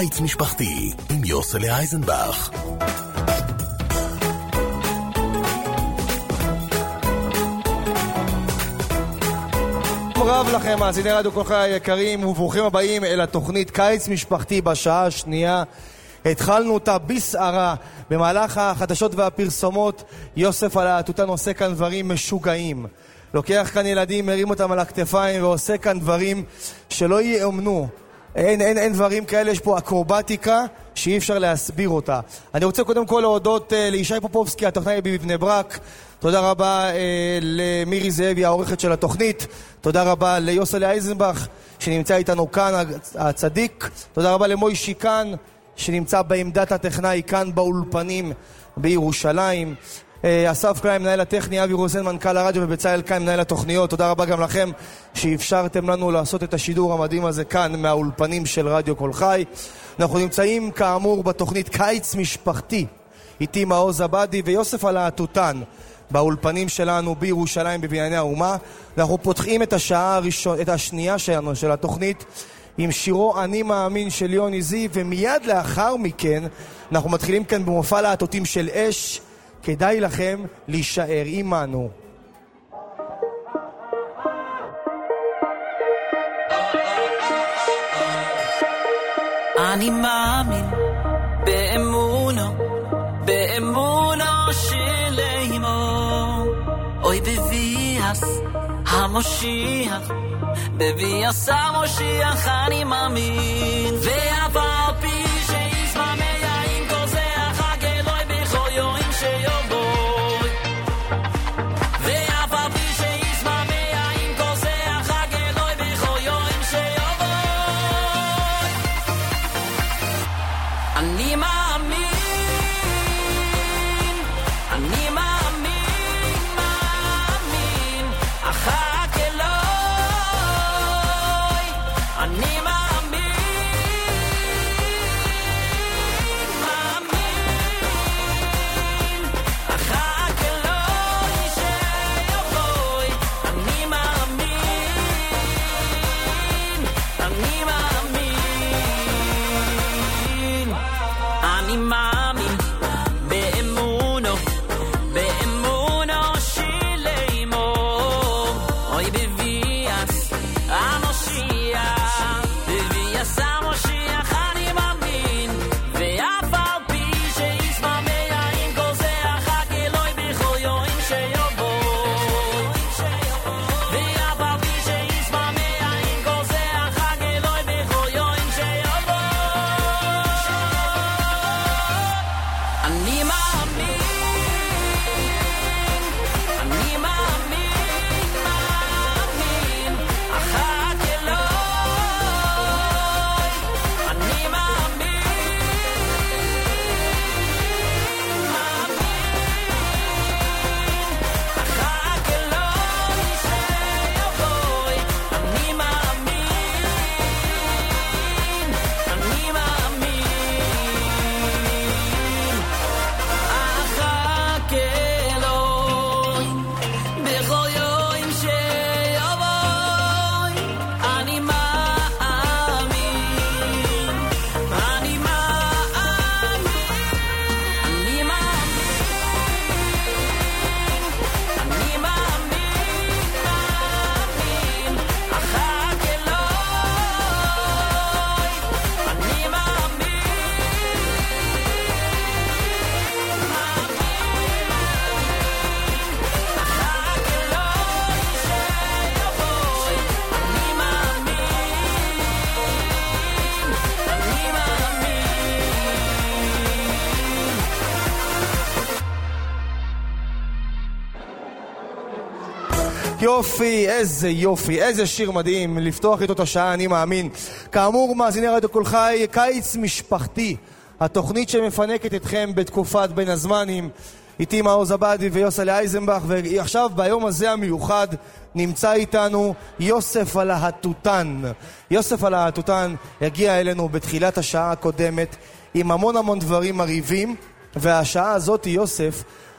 קיץ משפחתי עם יוסלי אייזנבך. רב לכם, מאזיני רדיו כל חי היקרים, וברוכים הבאים אל התוכנית קיץ משפחתי בשעה השנייה. התחלנו אותה בסערה. במהלך החדשות והפרסומות יוסף על התותן עושה כאן דברים משוגעים. לוקח כאן ילדים, מרים אותם על הכתפיים ועושה כאן דברים שלא יאמנו. אין דברים כאלה, יש פה אקרובטיקה שאי אפשר להסביר אותה. אני רוצה קודם כל להודות לישי פופובסקי, הטכנאי בבני ברק. תודה רבה למירי זאבי, העורכת של התוכנית. תודה רבה ליוסלי אייזנבך שנמצא איתנו כאן, הצדיק. תודה רבה למוישי כאן שנמצא בעמדת הטכנאי כאן באולפנים בירושלים. אסף קליין, מנהל הטכני, אבי רוזן, מנכ"ל הרדיו, ובצלאל קליין, מנהל התוכניות. תודה רבה גם לכם שאפשרתם לנו לעשות את השידור המדהים הזה כאן מהאולפנים של רדיו כל חי. אנחנו נמצאים כאמור בתוכנית קיץ משפחתי. איתי מעוז עבדי ויוסף על התותן באולפנים שלנו בירושלים בבנייני האומה. אנחנו פותחים את השעה השנייה שלנו של התוכנית עם שירו אני מאמין של יוני זיו, ומיד לאחר מכן אנחנו מתחילים כאן במופע להטוטים של אש. כדאי לכם להישאר עמנו. אני מאמין באמונו שלמו, אוי בביאס המושיח, בביאס המושיח אני מאמין, ואף פי שישמע מיין כוזח הגלוי בכל יום שיובוי, ואף פי שישמע מיין כוזח הגלוי בכל יום שיובוי, אני מאמין, אני מאמין, אחר כלוי, אני יופי, איזה יופי, איזה שיר מדהים לפתוח איתו את השעה אני מאמין. כאמור, מאזיני רדיו כל חי, קיץ משפחתי, התוכנית שמפנקת אתכם בתקופת בין הזמנים. איתי מעוז עבדי ויוסלי אייזנבך, ועכשיו ביום הזה המיוחד נמצא איתנו יוסף על התותן. יוסף על התותן הגיע אלינו בתחילת השעה הקודמת עם המון דברים מריבים, והשעה הזאת יוסף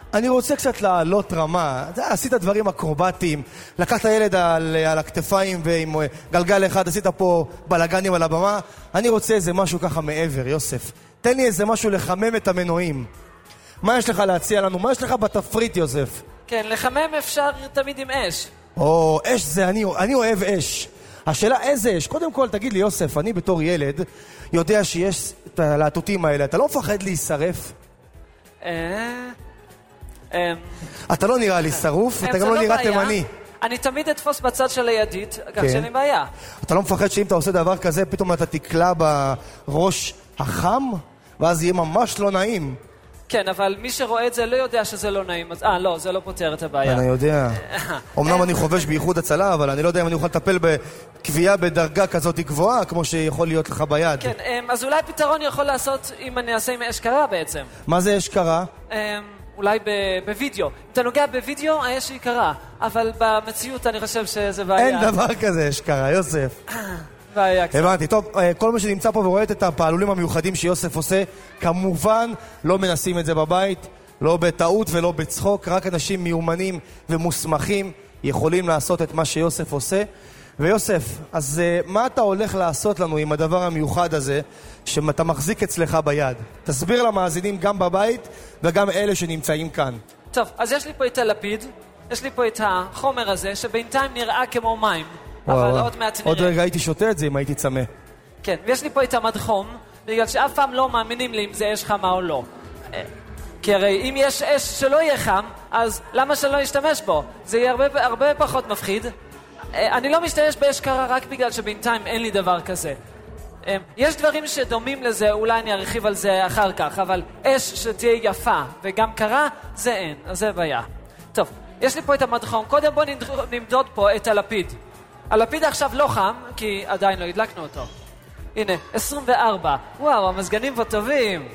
אני רוצה קצת לעלות רמה. עשית דברים אקרובטיים, לקחת ילד על הכתפיים ועם גלגל אחד, עשית פה בלגנים על הבמה. אני רוצה איזה משהו ככה מעבר, יוסף. תן לי איזה משהו לחמם את המנועים. מה יש לך להציע לנו? מה יש לך בתפריט, יוסף? כן, לחמם אפשר תמיד עם אש. או, אש זה, אני אוהב אש. השאלה איזה אש? קודם כל תגיד לי, יוסף, אני בתור ילד יודע שיש את הלהטוטים האלה. אתה לא מפחד להישרף? אתה לא נראה לי שרוף, אתה גם לא נראה תימני. אני תמיד אתפוס בצד של הידית, כך שאין לי בעיה. אתה לא מפחד שאם אתה עושה דבר כזה, פתאום אתה תקלע בראש החם, ואז יהיה ממש לא נעים. כן, אבל מי שרואה את זה לא יודע שזה לא נעים. לא, זה לא פותר את הבעיה. אני יודע. אמנם אני חובש בייחוד הצלה, אבל אני לא יודע אם אני אוכל לטפל בקביעה בדרגה כזאת גבוהה, כמו שיכול להיות לך ביד. כן, אז אולי פתרון יכול לעשות אם אני אעשה עם אש קרה בעצם. מה זה אש קרה? אולי בווידאו. אם אתה נוגע בווידאו, האש היא קרה. אבל במציאות אני חושב שזה בעיה. אין דבר כזה אש קרה, יוסף. בעיה קצת. הבנתי, טוב, כל מי שנמצא פה ורואה את הפעלולים המיוחדים שיוסף עושה, כמובן לא מנסים את זה בבית, לא בטעות ולא בצחוק, רק אנשים מיומנים ומוסמכים יכולים לעשות את מה שיוסף עושה. ויוסף, אז מה אתה הולך לעשות לנו עם הדבר המיוחד הזה שאתה מחזיק אצלך ביד? תסביר למאזינים גם בבית וגם אלה שנמצאים כאן. טוב, אז יש לי פה את הלפיד, יש לי פה את החומר הזה שבינתיים נראה כמו מים, אבל עוד מעט נראה. עוד רגע הייתי שותה את זה אם הייתי צמא. כן, ויש לי פה את המדחום, בגלל שאף פעם לא מאמינים לי אם זה אש חמה או לא. כי הרי אם יש אש שלא יהיה חם, אז למה שלא ישתמש בו? זה יהיה הרבה פחות מפחיד. אני לא משתמש באש קרה רק בגלל שבינתיים אין לי דבר כזה. יש דברים שדומים לזה, אולי אני ארחיב על זה אחר כך, אבל אש שתהיה יפה וגם קרה, זה אין, אז זה בעיה. טוב, יש לי פה את המדחום, קודם בוא נמדוד פה את הלפיד. הלפיד עכשיו לא חם, כי עדיין לא הדלקנו אותו. הנה, 24. וואו, המזגנים פה טובים.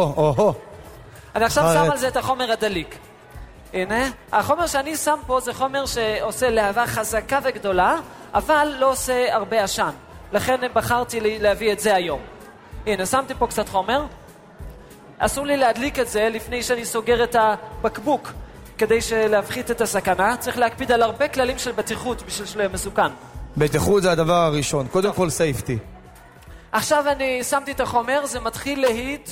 אני עכשיו שם על זה את החומר הדליק. הנה, החומר שאני שם פה זה חומר שעושה להבה חזקה וגדולה, אבל לא עושה הרבה עשן. לכן בחרתי להביא את זה היום. הנה, שמתי פה קצת חומר. אסור לי להדליק את זה לפני שאני סוגר את הבקבוק, כדי להפחית את הסכנה. צריך להקפיד על הרבה כללים של בטיחות בשביל שלא יהיה מסוכן. בטיחות זה הדבר הראשון, קודם כל סייפטי. עכשיו אני שמתי את החומר, זה מתחיל להיט.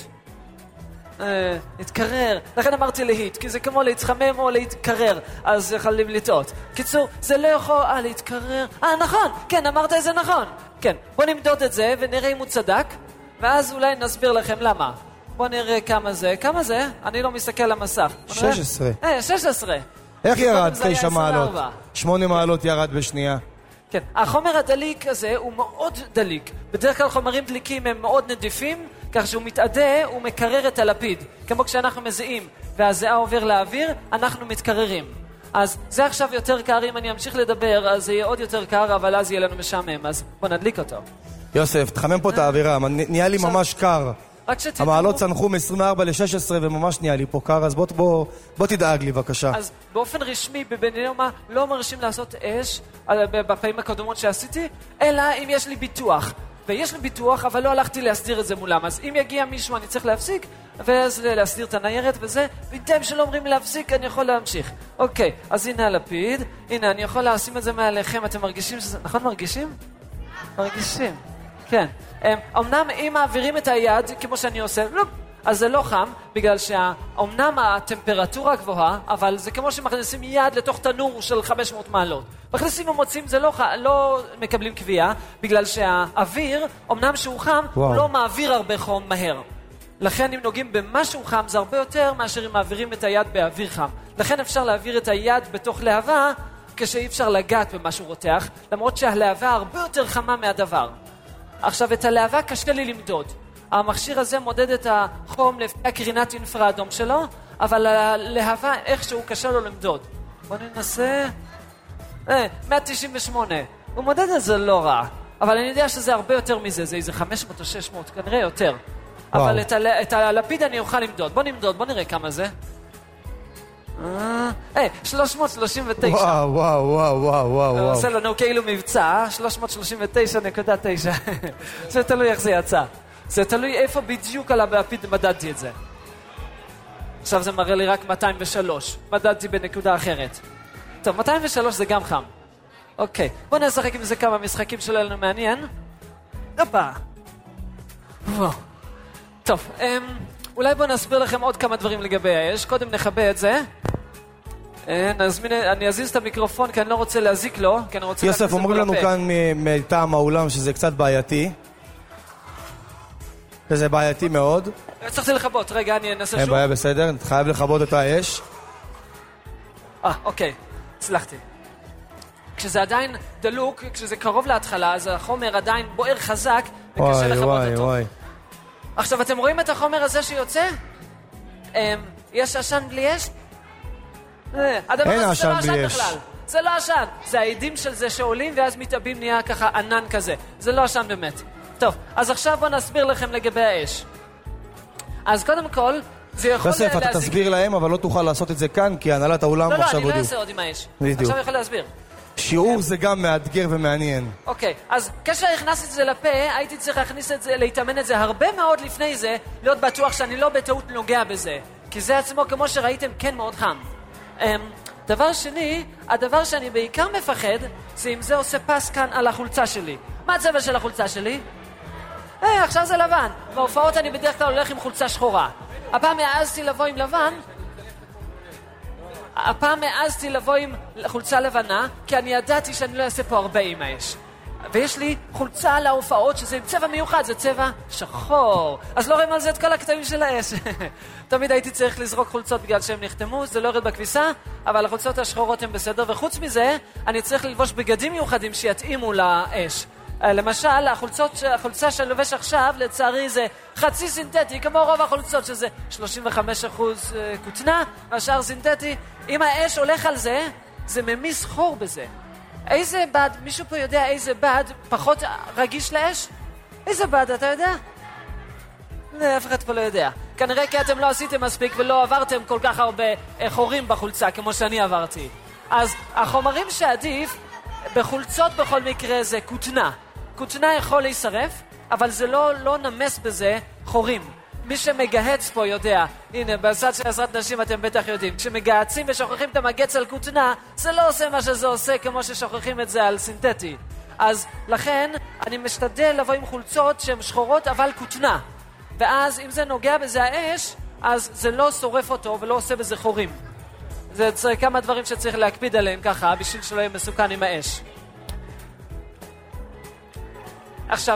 להתקרר, לכן אמרתי להיט, כי זה כמו להתחמם או להתקרר, אז יכולים לטעות. קיצור, זה לא יכול להתקרר. נכון, כן, אמרת את זה נכון. כן, בוא נמדוד את זה ונראה אם הוא צדק, ואז אולי נסביר לכם למה. בוא נראה כמה זה. כמה זה? אני לא מסתכל על המסך. 16. 16. איך ירד 9 מעלות? 8 מעלות ירד בשנייה. כן, החומר הדליק הזה הוא מאוד דליק. בדרך כלל חומרים דליקים הם מאוד נדיפים, כך שהוא מתעדה, הוא מקרר את הלפיד. כמו כשאנחנו מזיעים והזיעה עובר לאוויר, אנחנו מתקררים. אז זה עכשיו יותר קר, אם אני אמשיך לדבר, אז זה יהיה עוד יותר קר, אבל אז יהיה לנו משעמם. אז בוא נדליק אותו. יוסף, תחמם פה את האווירה, נהיה לי ממש קר. המעלות צנחו מ-24 ל-16 וממש נהיה לי פה קר, אז בוא תדאג לי בבקשה. אז באופן רשמי בבניומה לא מרשים לעשות אש בפעמים הקודמות שעשיתי, אלא אם יש לי ביטוח. ויש לי ביטוח, אבל לא הלכתי להסדיר את זה מולם. אז אם יגיע מישהו אני צריך להפסיק, ואז להסדיר את הניירת וזה, בינתיים שלא אומרים להפסיק אני יכול להמשיך. אוקיי, אז הנה הלפיד, הנה אני יכול לשים את זה מעליכם, אתם מרגישים שזה... נכון מרגישים? מרגישים, כן. אמנם אם מעבירים את היד, כמו שאני עושה, לא, אז זה לא חם, בגלל שאומנם הטמפרטורה גבוהה, אבל זה כמו שמכניסים יד לתוך תנור של 500 מעלות. מכניסים ומוצאים, זה לא מקבלים קביעה, בגלל שהאוויר, אמנם שהוא חם, הוא לא מעביר הרבה חום מהר. לכן אם נוגעים במשהו חם, זה הרבה יותר מאשר אם מעבירים את היד באוויר חם. לכן אפשר להעביר את היד בתוך להבה, כשאי אפשר לגעת במשהו רותח, למרות שהלהבה הרבה יותר חמה מהדבר. עכשיו, את הלהבה קשה לי למדוד. המכשיר הזה מודד את החום לפי הקרינת אינפראדום שלו, אבל הלהבה איכשהו קשה לו למדוד. בוא ננסה... 198. הוא מודד את זה לא רע, אבל אני יודע שזה הרבה יותר מזה, זה איזה 500 או 600, כנראה יותר. וואו. אבל את הלפיד אני אוכל למדוד. בוא נמדוד, בוא נראה כמה זה. 339. וואו, וואו, וואו, וואו, וואו. עושה לנו כאילו מבצע, 339.9. זה תלוי איך זה יצא. זה תלוי איפה בדיוק על הלפיד מדדתי את זה. עכשיו זה מראה לי רק 203. מדדתי בנקודה אחרת. טוב, 203 זה גם חם. אוקיי, בוא נשחק עם זה כמה משחקים שלנו מעניין. הופה. טוב, אולי בוא נסביר לכם עוד כמה דברים לגבי האש. קודם נחבא את זה. אני אזיז את המיקרופון כי אני לא רוצה להזיק לו, כי אני רוצה... יוסף, אומרים לנו כאן מטעם האולם שזה קצת בעייתי. וזה בעייתי מאוד. צריכתי לחבות, רגע, אני אנסה שוב. אין בעיה, בסדר, אתה חייב לכבות את האש. אוקיי, הצלחתי. כשזה עדיין דלוק, כשזה קרוב להתחלה, אז החומר עדיין בוער חזק, וקשה לכבות אותו. וואי. עכשיו, אתם רואים את החומר הזה שיוצא? יש עשן בלי אש? הדבר הזה זה לא עשן בכלל. זה לא עשן. זה העידים של זה שעולים, ואז מתאבים נהיה ככה ענן כזה. זה לא עשן באמת. טוב, אז עכשיו בואו נסביר לכם לגבי האש. אז קודם כל, זה יכול להזיק... יוסף, אתה תסביר להם, אבל לא תוכל לעשות את זה כאן, כי הנהלת האולם עכשיו הודיעו. לא, אני לא אעשה עוד עם האש. בדיוק. עכשיו אני יכול להסביר. שיעור זה גם מאתגר ומעניין. אוקיי, אז כשהכנסתי את זה לפה, הייתי צריך להכניס את זה, להתאמן את זה הרבה מאוד לפני זה, להיות בטוח שאני לא בטעות נוגע בזה. כי זה עצמו, כמו שראיתם, כן מאוד חם. דבר שני, הדבר שאני בעיקר מפחד, זה אם זה עושה פס כאן על החולצה שלי. מה הצבע של החולצה שלי? עכשיו זה לבן. בהופעות אני בדרך כלל הולך עם חולצה שחורה. הפעם העזתי לבוא עם לבן, עם חולצה לבנה, כי אני ידעתי שאני לא אעשה פה הרבה עם האש. ויש לי חולצה להופעות שזה עם צבע מיוחד, זה צבע שחור. אז לא רואים על זה את כל הקטעים של האש. תמיד הייתי צריך לזרוק חולצות בגלל שהם נחתמו, זה לא יורד בכביסה, אבל החולצות השחורות הן בסדר, וחוץ מזה, אני צריך ללבוש בגדים מיוחדים שיתאימו לאש. למשל, החולצה שאני לובש עכשיו, לצערי זה חצי סינתטי, כמו רוב החולצות, שזה 35% כותנה, והשאר סינתטי. אם האש הולך על זה, זה ממיס חור בזה. איזה בד, מישהו פה יודע איזה בד פחות רגיש לאש? איזה בד, אתה יודע? אף אחד פה לא יודע. כנראה כי אתם לא עשיתם מספיק ולא עברתם כל כך הרבה חורים בחולצה, כמו שאני עברתי. אז החומרים שעדיף בחולצות בכל מקרה זה כותנה. כותנה יכול להישרף, אבל זה לא נמס בזה חורים. מי שמגהץ פה יודע, הנה, בצד של עזרת נשים אתם בטח יודעים, כשמגהצים ושוכחים את המגץ על כותנה, זה לא עושה מה שזה עושה כמו ששוכחים את זה על סינתטי. אז לכן אני משתדל לבוא עם חולצות שהן שחורות אבל כותנה. ואז אם זה נוגע בזה האש, אז זה לא שורף אותו ולא עושה בזה חורים. זה כמה דברים שצריך להקפיד עליהם ככה, בשביל שלא יהיה מסוכן עם האש. עכשיו,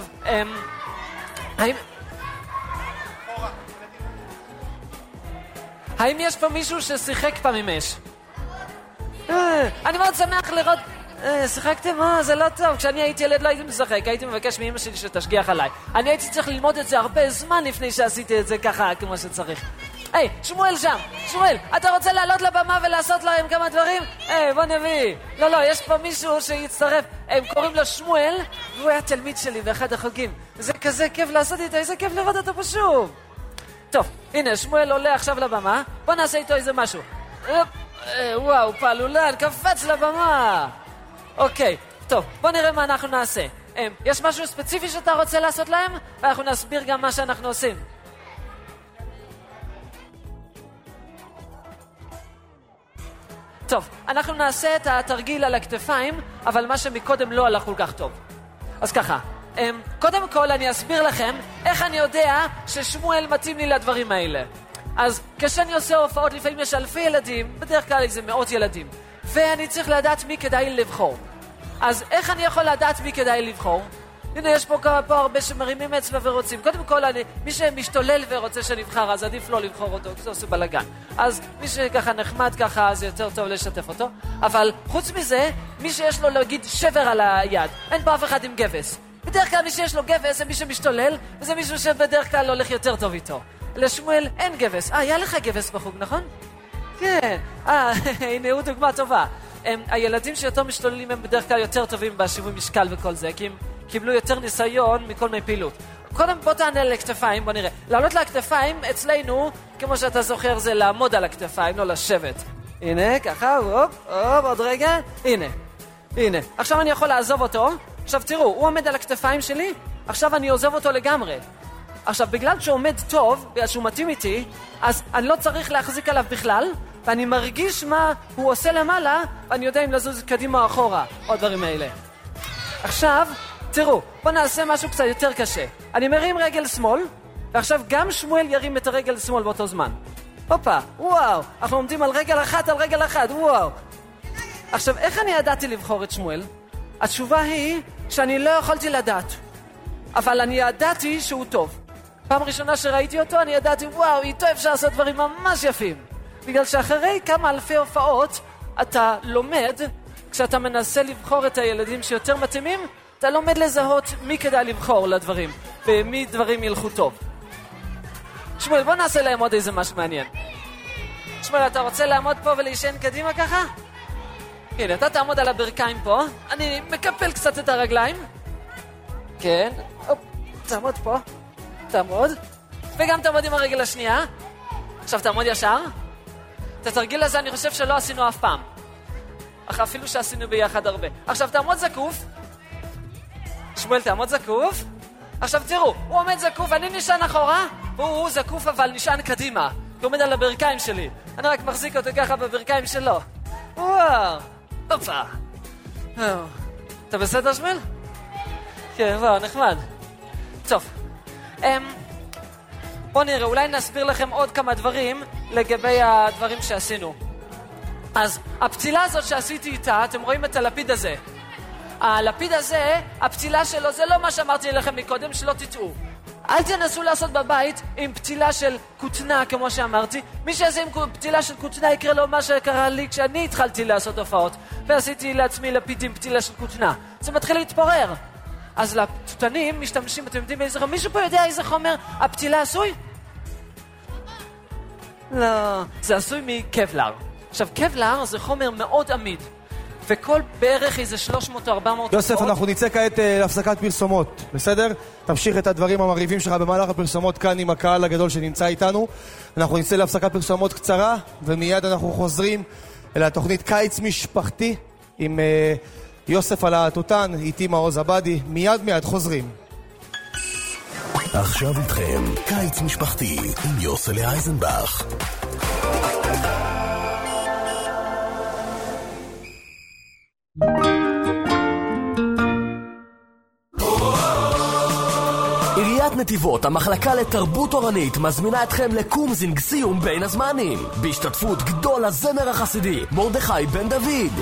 האם יש פה מישהו ששיחק פעם עם אש? אני מאוד שמח לראות... שיחקתם? זה לא טוב. כשאני הייתי ילד לא הייתי משחק, הייתי מבקש מאמא שלי שתשגיח עליי. אני הייתי צריך ללמוד את זה הרבה זמן לפני שעשיתי את זה ככה כמו שצריך. היי, שמואל שם! שמואל, אתה רוצה לעלות לבמה ולעשות להם כמה דברים? בוא נביא. לא, יש פה מישהו שיצטרף. הם קוראים לו שמואל, והוא היה תלמיד שלי באחד החוגים. זה כזה כיף לעשות איתו, איזה כיף לראות אותו פה שוב. טוב, הנה, שמואל עולה עכשיו לבמה. בוא נעשה איתו איזה משהו. וואו, פעלולן, קפץ לבמה. אוקיי, טוב, בוא נראה מה אנחנו נעשה. יש משהו ספציפי שאתה רוצה לעשות להם? ואנחנו נסביר גם מה שאנחנו עושים. טוב, אנחנו נעשה את התרגיל על הכתפיים, אבל מה שמקודם לא הלך כל כך טוב. אז ככה, קודם כל אני אסביר לכם איך אני יודע ששמואל מתאים לי לדברים האלה. אז כשאני עושה הופעות, לפעמים יש אלפי ילדים, בדרך כלל זה מאות ילדים, ואני צריך לדעת מי כדאי לבחור. אז איך אני יכול לדעת מי כדאי לבחור? הנה, יש פה הרבה שמרימים אצבע ורוצים. קודם כל, מי שמשתולל ורוצה שנבחר, אז עדיף לא לבחור אותו, כי זה עושה בלגן. אז מי שככה נחמד ככה, אז יותר טוב לשתף אותו. אבל חוץ מזה, מי שיש לו להגיד שבר על היד, אין פה אף אחד עם גבס. בדרך כלל מי שיש לו גבס זה מי שמשתולל, וזה מישהו שבדרך כלל הולך יותר טוב איתו. לשמואל אין גבס. היה לך גבס בחוג, נכון? כן. הנה, הוא דוגמה טובה. הילדים שיותר משתוללים הם בדרך כלל יותר טובים בשיווי משקל וכל זה, כי הם קיבלו יותר ניסיון מכל מיני פעילות. קודם בוא תענה לכתפיים, בוא נראה. לעלות לכתפיים אצלנו, כמו שאתה זוכר, זה לעמוד על הכתפיים, לא לשבת. הנה, ככה, עוד רגע. הנה. עכשיו אני יכול לעזוב אותו. עכשיו תראו, הוא עומד על הכתפיים שלי, עכשיו אני עוזב אותו לגמרי. עכשיו, בגלל שהוא עומד טוב, בגלל שהוא מתאים איתי, אז אני לא צריך להחזיק עליו בכלל, ואני מרגיש מה הוא עושה למעלה, ואני יודע אם לזוז קדימה או אחורה, או הדברים האלה. עכשיו, תראו, בואו נעשה משהו קצת יותר קשה. אני מרים רגל שמאל, ועכשיו גם שמואל ירים את הרגל שמאל באותו זמן. הופה, וואו, אנחנו עומדים על רגל אחת, וואו. עכשיו, איך אני ידעתי לבחור את שמואל? התשובה היא שאני לא יכולתי לדעת, אבל אני ידעתי שהוא טוב. פעם ראשונה שראיתי אותו, אני ידעתי, וואו, איתו אפשר לעשות דברים ממש יפים. בגלל שאחרי כמה אלפי הופעות, אתה לומד, כשאתה מנסה לבחור את הילדים שיותר מתאימים, אתה לומד לזהות מי כדאי לבחור לדברים, ומי דברים ילכו טוב. שמואל, בוא נעשה להם עוד איזה משהו מעניין. שמואל, אתה רוצה לעמוד פה ולהישן קדימה ככה? הנה, אתה תעמוד על הברכיים פה, אני מקפל קצת את הרגליים. כן, תעמוד פה, תעמוד, וגם תעמוד עם הרגל השנייה. עכשיו תעמוד ישר. את התרגיל הזה אני חושב שלא עשינו אף פעם, אך אפילו שעשינו ביחד הרבה. עכשיו תעמוד זקוף. שמואל, תעמוד זקוף. עכשיו תראו, הוא עומד זקוף, אני נשען אחורה, והוא זקוף אבל נשען קדימה, הוא עומד על הברכיים שלי, אני רק מחזיק אותו ככה בברכיים שלו. וואו, הופה. אתה בסדר, שמואל? כן, וואו, נחמד. טוב, בואו נראה, אולי נסביר לכם עוד כמה דברים לגבי הדברים שעשינו. אז הפצילה הזאת שעשיתי איתה, אתם רואים את הלפיד הזה. הלפיד הזה, הפצילה שלו, זה לא מה שאמרתי לכם מקודם, שלא תטעו. אל תנסו לעשות בבית עם פצילה של כותנה, כמו שאמרתי. מי שעשה עם פצילה של כותנה יקרה לו מה שקרה לי כשאני התחלתי לעשות הופעות, ועשיתי לעצמי לפיד עם פצילה של כותנה. זה מתחיל להתפורר. אז לתותנים משתמשים, אתם יודעים איזה חומר? מישהו פה יודע איזה חומר הפצילה עשוי? לא, זה עשוי מקבלר. עכשיו, קבלר זה חומר מאוד עמיד, וכל בערך איזה 300 או 400... יוסף, אנחנו נצא כעת להפסקת פרסומות, בסדר? תמשיך את הדברים המרהיבים שלך במהלך הפרסומות כאן עם הקהל הגדול שנמצא איתנו. אנחנו נצא להפסקת פרסומות קצרה, ומיד אנחנו חוזרים אל התוכנית קיץ משפחתי עם יוסף על התותן, איתי מעוז עבדי. מיד חוזרים. עכשיו איתכם קיץ משפחתי עם יוסלי אייזנבך. עיריית נתיבות, המחלקה לתרבות אורנית, מזמינה אתכם לקומזינג סיום בין הזמנים, בהשתתפות גדול הזמר החסידי מרדכי בן דוד,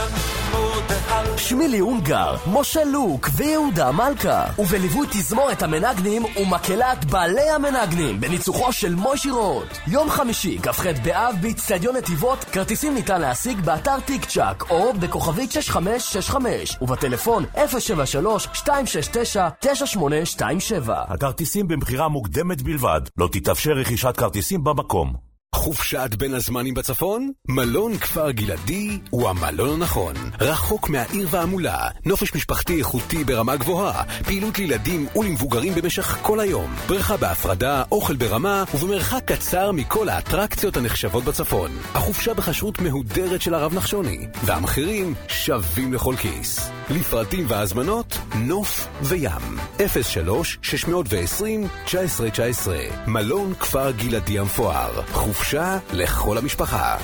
שמילי אונגר, משה לוק ויהודה מלכה, ובליווי תזמורת המנגנים ומקהלת בעלי המנגנים בניצוחו של מוישי רוט. יום חמישי, כ"ח באב, באצטדיון נתיבות. כרטיסים ניתן להשיג באתר טיק צ'ק או בכוכבית 6565 ובטלפון 073-269-9827. הכרטיסים במחירה מוקדמת בלבד, לא תתאפשר רכישת כרטיסים במקום. חופשת בין הזמנים בצפון? מלון כפר גלעדי הוא המלון הנכון. רחוק מהעיר והמולה, נופש משפחתי איכותי ברמה גבוהה, פעילות לילדים ולמבוגרים במשך כל היום, בריכה בהפרדה, אוכל ברמה ובמרחק קצר מכל האטרקציות הנחשבות בצפון. החופשה בחשרות מהודרת של הרב נחשוני, והמחירים שווים לכל כיס. לפרטים והזמנות, נוף וים. 03-620-1919 מלון כפר גלעדי המפואר. חופשה לכל המשפחה.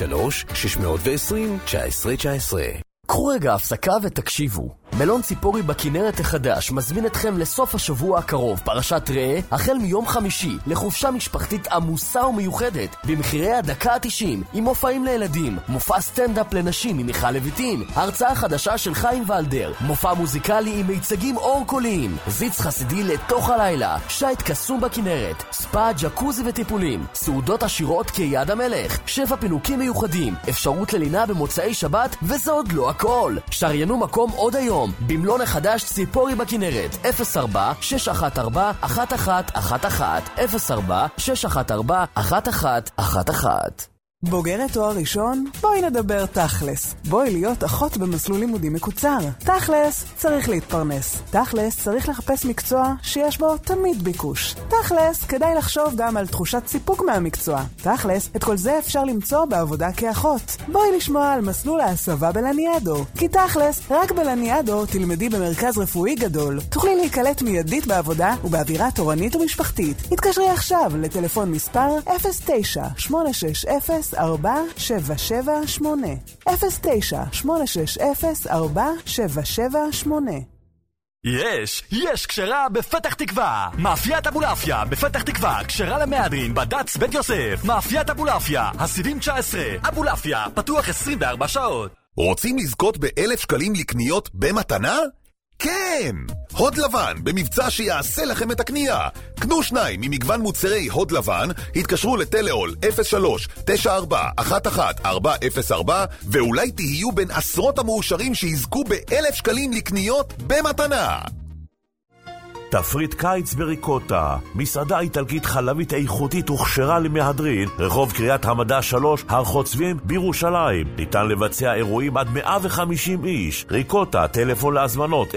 03-620-1919. קחו רגע הפסקה ותקשיבו. מלון ציפורי בכנרת החדש מזמין אתכם לסוף השבוע הקרוב, פרשת ראה, החל מיום חמישי, לחופשה משפחתית עמוסה ומיוחדת, במחירי הדקה ה-90, עם מופעים לילדים, מופע סטנדאפ לנשים עם מיכל לויטין, הרצאה חדשה של חיים ולדר, מופע מוזיקלי עם מיצגים אור קוליים, זיץ חסידי לתוך הלילה, שייט קסום בכנרת, ספא, ג'קוזי וטיפולים, סעודות עשירות כיד המלך, 7 פינוקים מיוחדים, אפשרות ללינה במוצאי שבת, וזה עוד לא הכל. שריינו מקום עוד היום במלון החדש ציפורי בכנרת. 04-614-1111 04-614-1111. בוגרת תואר ראשון? בואי נדבר תכלס. בואי להיות אחות במסלול לימודים מקוצר. תכלס צריך להתפרנס. תכלס צריך לחפש מקצוע שיש בו תמיד ביקוש. תכלס כדאי לחשוב גם על תחושת סיפוק מהמקצוע. תכלס, את כל זה אפשר למצוא בעבודה כאחות. בואי לשמוע על מסלול ההסבה בלניאדו. כי תכלס, רק בלניאדו תלמדי במרכז רפואי גדול. תוכלי להיקלט מיידית בעבודה ובאווירה תורנית ומשפחתית. התקשרי עכשיו לטלפון מספר 09-860-4778 09-860-4778 יש כשרה בפתח תקווה. מאפיית אבולעפיה בפתח תקווה, כשרה למהדרין בד"ץ בית יוסף. מאפיית אבולעפיה, הסיבים 19. אבולעפיה, פתוח 24 שעות. רוצים לזכות ב1,000 שקלים לקניות במתנה? כן! הוד לבן במבצע שיעשה לכם את הקנייה. קנו 2 ממגוון מוצרי הוד לבן, התקשרו לטלאול 03-94-11-404 ואולי תהיו בין עשרות המאושרים שיזכו ב1,000 שקלים לקניות במתנה. תפריט קיץ בריקוטה, מסעדה איטלקית חלבית איכותית וכשרה למהדרין, רחוב קריית המדע 3, הר חוצבים בירושלים. ניתן לבצע אירועים עד 150 איש. ריקוטה, טלפון להזמנות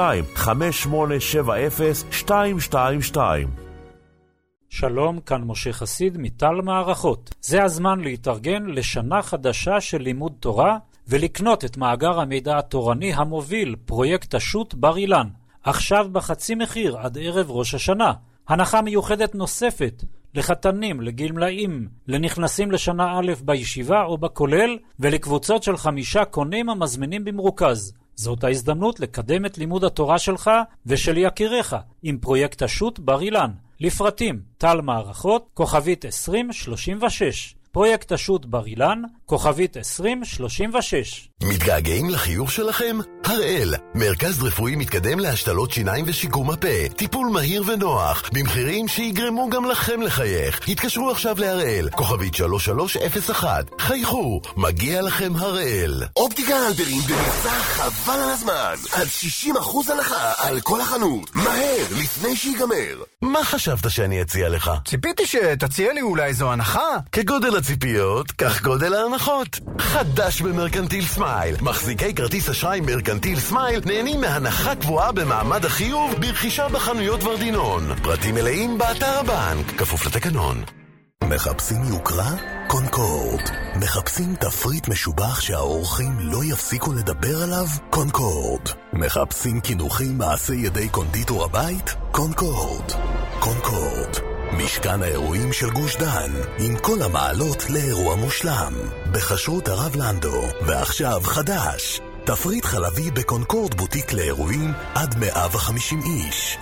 02-5870-222. שלום, כאן משה חסיד מטל מערכות. זה הזמן להתארגן לשנה חדשה של לימוד תורה ולקנות את מאגר המידע התורני המוביל, פרויקט השו"ת בר אילן. עכשיו בחצי מחיר עד ערב ראש השנה. הנחה מיוחדת נוספת לחתנים, לגמלאים, לנכנסים לשנה א' בישיבה או בכולל, ולקבוצות של 5 קונים המזמינים במרוכז. זאת ההזדמנות לקדם את לימוד התורה שלך ושל יקיריך עם פרויקט השו"ת בר אילן. לפרטים, טל מערכות, כוכבית 2036. פרויקט השו"ת בר אילן, כוכבית 2036. מתגעגעים לחיוך שלכם? הראל, מרכז רפואי מתקדם להשתלות שיניים ושיקום הפה. טיפול מהיר ונוח, במחירים שיגרמו גם לכם לחייך. התקשרו עכשיו להראל, כוכבית 3301. חייכו, מגיע לכם הראל. אופטיקה הלפרין במבצע חבל על הזמן. עד 60% הנחה על כל החנות. מהר, לפני שיגמר. מה חשבת שאני אציע לך? ציפיתי שתציע לי אולי איזו הנחה. כגודל הציפיות, כך גודל ההנחות. חדש במרקנטיל סמייל. מחזיקי כרטיס אשראי מרקנטיל סמייל נהנים מהנחה קבועה במעמד החיוב ברכישה בחנויות ורדינון. פרטים מלאים באתר הבנק, כפוף לתקנון. מחפשים יוקרה? קונקורד. מחפשים תפריט משובח שהאורחים לא יפסיקו לדבר עליו? קונקורד. מחפשים כינוחים מעשי ידי קונדיטור הבית? קונקורד. קונקורד. משכן האירועים של גוש דן, עם כל המעלות לאירוע מושלם. בחשרות הרב לנדו, ועכשיו חדש. תפריט חלבי בקונקורד בוטיק לאירועים עד 150 איש.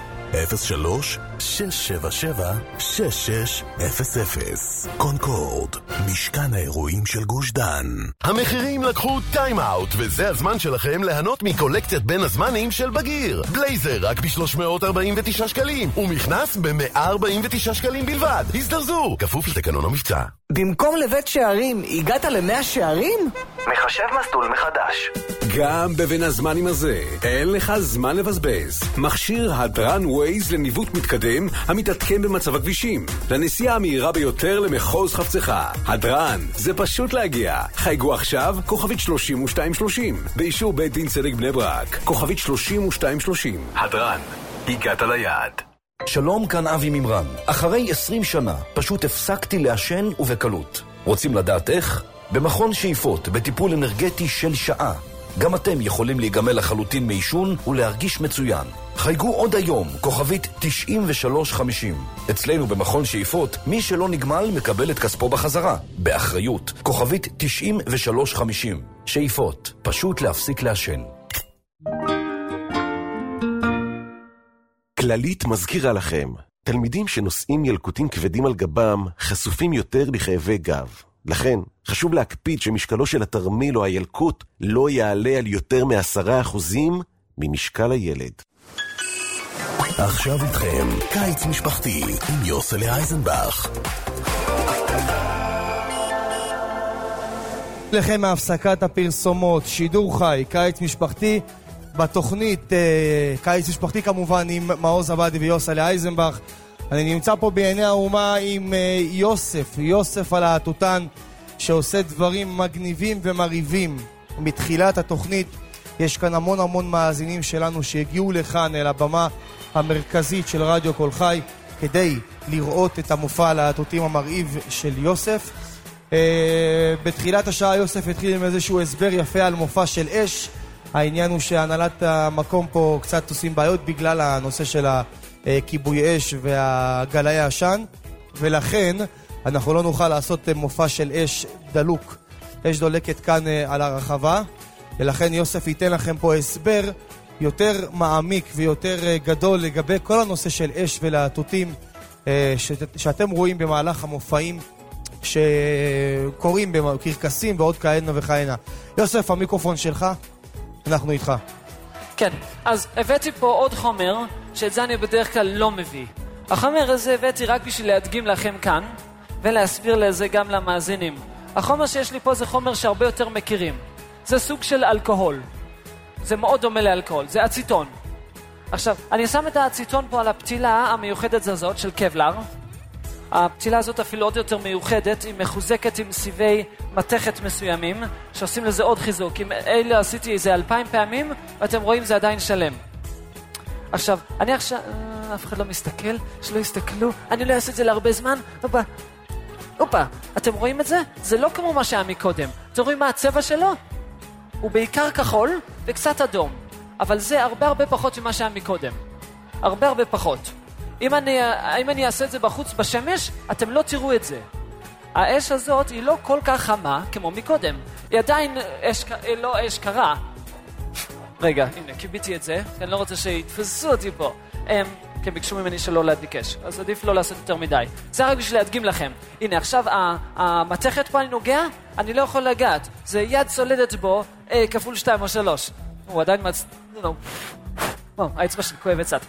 03-677-6600. קונקורד, משכן האירועים של גוש דן. המחירים לקחו טיים-אוט, וזה הזמן שלכם ליהנות מקולקציית בין הזמנים של בגיר. בלייזר רק ב-349 שקלים, ומכנס ב-149 שקלים בלבד. הזדרזו, כפוף לתקנון המבצע. במקום לבית שערים, הגעת ל100 שערים? מחשב מסלול מחדש. גם בבין הזמנים הזה, אין לך זמן לבזבז. מכשיר הדרן ווייז לניווט מתקדם, המתעדכן במצב הכבישים. לנסיעה המהירה ביותר למחוז חפצך. הדרן, זה פשוט להגיע. חייגו עכשיו, כוכבית 3230. באישור בית דין צדק בני ברק, כוכבית 3230. הדרן, הגעת ליעד. שלום, כאן אבי ממרן. אחרי 20 שנה, פשוט הפסקתי לעשן ובקלות. רוצים לדעת איך? במכון שאיפות, בטיפול אנרגטי של שעה. גם אתם יכולים להיגמל לחלוטין מעישון ולהרגיש מצוין. חייגו עוד היום, כוכבית 9350. אצלנו במכון שאיפות, מי שלא נגמל מקבל את כספו בחזרה. באחריות, כוכבית 9350. שאיפות, פשוט להפסיק לעשן. כללית מזכירה לכם, תלמידים שנושאים ילקוטים כבדים על גבם חשופים יותר לכאבי גב. לכן, חשוב להקפיד שמשקלו של התרמיל או הילקוט לא יעלה על יותר מ10% ממשקל הילד. עכשיו איתכם, קיץ משפחתי עם יוסלי אייזנבך. לכם מהפסקת הפרסומות, שידור חי, קיץ משפחתי, בתוכנית קיץ משפחתי כמובן עם מעוז עבדי ויוסלי אייזנבך. אני נמצא פה בעיני האומה עם יוסף על התותן שעושה דברים מגניבים ומריבים מתחילת התוכנית. יש כאן המון מאזינים שלנו שהגיעו לכאן אל הבמה המרכזית של רדיו כל חי כדי לראות את המופע הלהטוטים המרהיב של יוסף. בתחילת השעה יוסף התחיל עם איזשהו הסבר יפה על מופע של אש. העניין הוא שהנהלת המקום פה קצת עושים בעיות בגלל הנושא של הכיבוי אש והגלאי העשן, ולכן אנחנו לא נוכל לעשות מופע של אש דלוק, אש דולקת כאן על הרחבה, ולכן יוסף ייתן לכם פה הסבר יותר מעמיק ויותר גדול לגבי כל הנושא של אש ולהטוטים שאתם רואים במהלך המופעים שקוראים בקרקסים ועוד כהנה וכהנה. יוסף, המיקרופון שלך, אנחנו איתך. כן, אז הבאתי פה עוד חומר שאת זה אני בדרך כלל לא מביא. החומר הזה הבאתי רק בשביל להדגים לכם כאן ולהסביר לזה גם למאזינים. החומר שיש לי פה זה חומר שהרבה יותר מכירים. זה סוג של אלכוהול. זה מאוד דומה לאלכוהול, זה אציטון. עכשיו, אני שם את האציטון פה על הפתילה המיוחדת הזאת של קבלר. הפתילה הזאת אפילו עוד יותר מיוחדת, היא מחוזקת עם סיבי מתכת מסוימים, שעושים לזה עוד חיזוק. אם אלה עשיתי איזה 2000 פעמים, ואתם רואים זה עדיין שלם. עכשיו, אני עכשיו... אף אחד לא מסתכל, שלא יסתכלו, אני לא אעשה את זה להרבה זמן. אופה, אתם רואים את זה? זה לא כמו מה שהיה מקודם. אתם רואים מה הצבע שלו? הוא בעיקר כחול וקצת אדום. אבל זה הרבה פחות ממה שהיה מקודם. הרבה פחות. אם אני אעשה את זה בחוץ בשמש, אתם לא תראו את זה. האש הזאת היא לא כל כך חמה כמו מקודם. היא עדיין לא אש קרה. רגע, הנה, קיביתי את זה. אני לא רוצה שיתפסו אותי פה. כי ביקשו ממני שלא להדליק אש. אז עדיף לא לעשות יותר מדי. זה רק בשביל להדגים לכם. הנה, עכשיו המתכת פה אני נוגע, אני לא יכול לגעת. זה יד סולדת בו, כפול 2 או 3. הוא עדיין האצבע שלי כואבת קצת.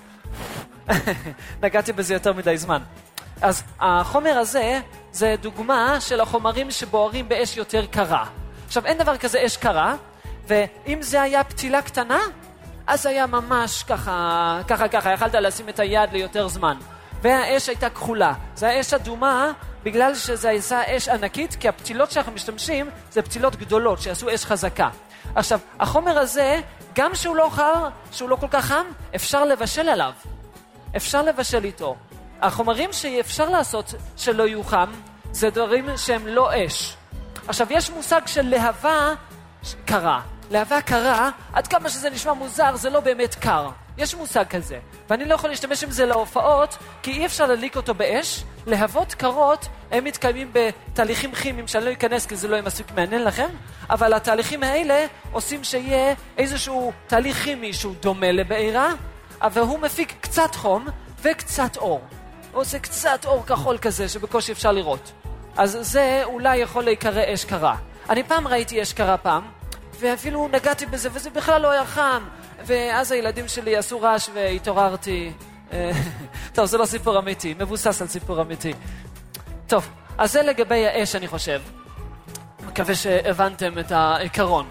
נגעתי בזה יותר מדי זמן. אז החומר הזה זה דוגמה של החומרים שבוערים באש יותר קרה. עכשיו, אין דבר כזה אש קרה, ואם זה היה פתילה קטנה, אז היה ממש ככה, יכלת לשים את היד ליותר זמן. והאש הייתה כחולה. זה האש אדומה, בגלל שזה הייתה אש ענקית, כי הפתילות שאנחנו משתמשים זה פתילות גדולות, שעשו אש חזקה. עכשיו, החומר הזה, גם שהוא לא חר, שהוא לא כל כך חם, אפשר לבשל עליו. אפשר לבשל איתו. החומרים שאפשר לעשות שלא יהיו חם, זה דברים שהם לא אש. עכשיו, יש מושג של להבה קרה. להבה קרה, עד כמה שזה נשמע מוזר, זה לא באמת קר. יש מושג כזה. ואני לא יכול להשתמש עם זה להופעות, כי אי אפשר להדליק אותו באש. להבות קרות, הם מתקיימים בתהליכים כימיים שאני לא אכנס, כי זה לא יהיה מספיק מעניין לכם. אבל התהליכים האלה עושים שיהיה איזשהו תהליך כימי שהוא דומה לבעירה, אבל הוא מפיק קצת חום וקצת אור. הוא עושה קצת אור כחול כזה שבקושי אפשר לראות. אז זה אולי יכול להיקרא אש קרה. אני פעם ראיתי אש קרה פעם, ואפילו נגעתי בזה, וזה בכלל לא היה חם. ואז הילדים שלי עשו רעש והתעוררתי. טוב, זה לא סיפור אמיתי, מבוסס על סיפור אמיתי. טוב, אז זה לגבי האש, אני חושב. מקווה שהבנתם את העיקרון.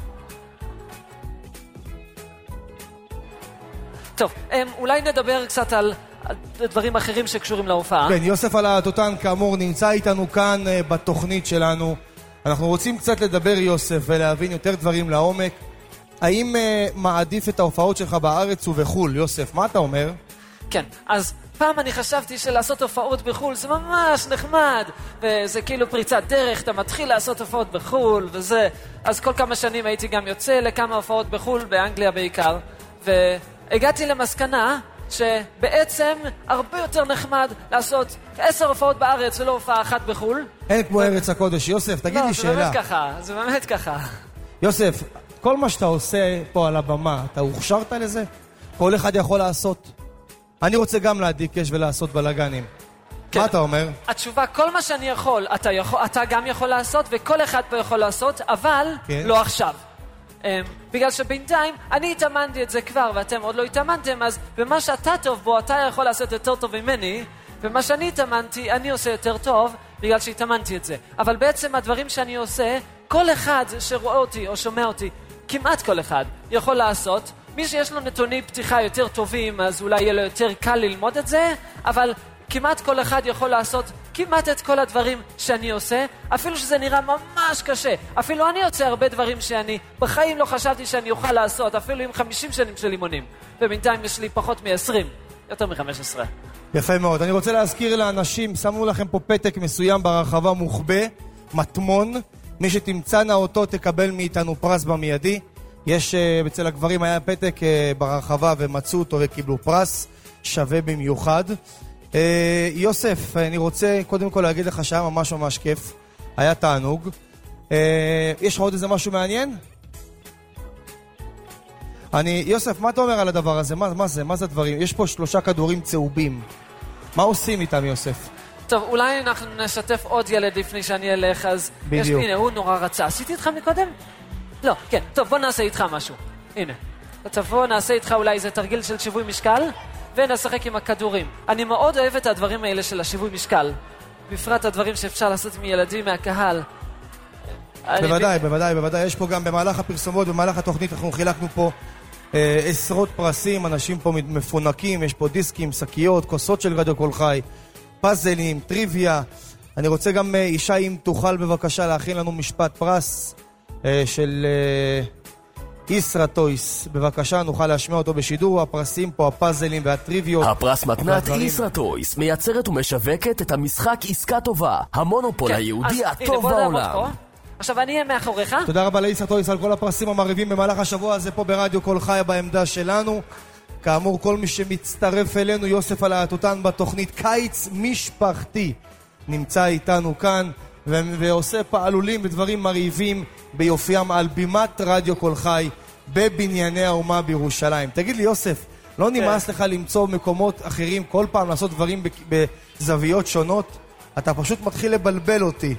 טוב, אולי נדבר קצת על דברים אחרים שקשורים להופעה. כן, יוסף הלהטוטן כאמור נמצא איתנו כאן בתוכנית שלנו. אנחנו רוצים קצת לדבר, יוסף, ולהבין יותר דברים לעומק. האם מעדיף את ההופעות שלך בארץ ובחול, יוסף? מה אתה אומר? כן, אז פעם אני חשבתי שלעשות הופעות בחול זה ממש נחמד, וזה כאילו פריצת דרך, אתה מתחיל לעשות הופעות בחול וזה. אז כל כמה שנים הייתי גם יוצא לכמה הופעות בחול, באנגליה בעיקר, והגעתי למסקנה שבעצם הרבה יותר נחמד לעשות 10 הופעות בארץ ולא הופעה אחת בחול. אין כמו ארץ הקודש. יוסף, תגיד לי שאלה. לא, זה באמת ככה. יוסף, כל מה שאתה עושה פה על הבמה, אתה הוכשרת לזה? כל אחד יכול לעשות. אני רוצה גם להדליק אש ולעשות בלגנים. כן. מה אתה אומר? התשובה, כל מה שאני יכול, אתה גם יכול לעשות, וכל אחד פה יכול לעשות, אבל כן. לא עכשיו. בגלל שבינתיים אני התאמנתי את זה כבר ואתם עוד לא התאמנתם, אז במה שאתה טוב בו אתה יכול לעשות יותר טוב ממני, ומה שאני התאמנתי אני עושה יותר טוב בגלל שהתאמנתי את זה. אבל בעצם הדברים שאני עושה, כל אחד שרואה אותי או שומע אותי, כמעט כל אחד יכול לעשות. מי שיש לו נתוני פתיחה יותר טובים אז אולי יהיה לו יותר קל ללמוד את זה, אבל כמעט כל אחד יכול לעשות כמעט את כל הדברים שאני עושה, אפילו שזה נראה ממש קשה. אפילו אני עושה הרבה דברים שאני בחיים לא חשבתי שאני אוכל לעשות, אפילו עם 50 שנים של אימונים. ובינתיים יש לי פחות מ-20, יותר מ-15. יפה מאוד. אני רוצה להזכיר לאנשים, שמו לכם פה פתק מסוים ברחבה מוחבא, מטמון. מי שתמצאנה אותו תקבל מאיתנו פרס במיידי. יש אצל הגברים היה פתק ברחבה ומצאו אותו וקיבלו פרס שווה במיוחד. יוסף, אני רוצה קודם כל להגיד לך שהיה ממש ממש כיף. היה תענוג. יש לך עוד איזה משהו מעניין? יוסף, מה אתה אומר על הדבר הזה? מה זה? מה זה הדברים? יש פה 3 כדורים צהובים. מה עושים איתם, יוסף? טוב, אולי אנחנו נשתף עוד ילד לפני שאני אלך, אז... בדיוק. הנה, הוא נורא רצה. עשיתי איתך מקודם? לא, כן. טוב, בוא נעשה איתך משהו. הנה. טוב, בוא נעשה איתך אולי איזה תרגיל של שיווי משקל, ונשחק עם הכדורים. אני מאוד אוהב את הדברים האלה של השיווי משקל. בפרט הדברים שאפשר לעשות עם ילדים מהקהל. בוודאי. יש פה גם במהלך הפרסומות, במהלך התוכנית, אנחנו חילקנו פה עשרות פרסים, אנשים פה מפונקים, יש פה דיסקים, שקיות, כוסות של רדיו קול חי, פאזלים, טריוויה. אני רוצה גם, אישה, אם תוכל בבקשה להכין לנו משפט פרס של ישרא טויס. בבקשה, נוכל להשמיע אותו בשידור. הפרסים פה, הפאזלים והטריוויות. הפרס מתנת ישרא טויס מייצרת ומשווקת את המשחק עסקה טובה, המונופול היהודי הטוב בעולם. עכשיו אני אהיה מאחוריך. תודה רבה לישרא טויס על כל הפרסים המעריבים במהלך השבוע הזה פה ברדיו קול חי בעמדה שלנו. כאמור, כל מי שמצטרף אלינו, יוסף הלהטוטן בתוכנית קיץ משפחתי נמצא איתנו כאן ועושה פעלולים ודברים מרהיבים ביופיים על בימת רדיו קול חי בבנייני האומה בירושלים. תגיד לי, יוסף, לא נמאס לך למצוא מקומות אחרים כל פעם לעשות דברים בזוויות שונות? אתה פשוט מתחיל לבלבל אותי.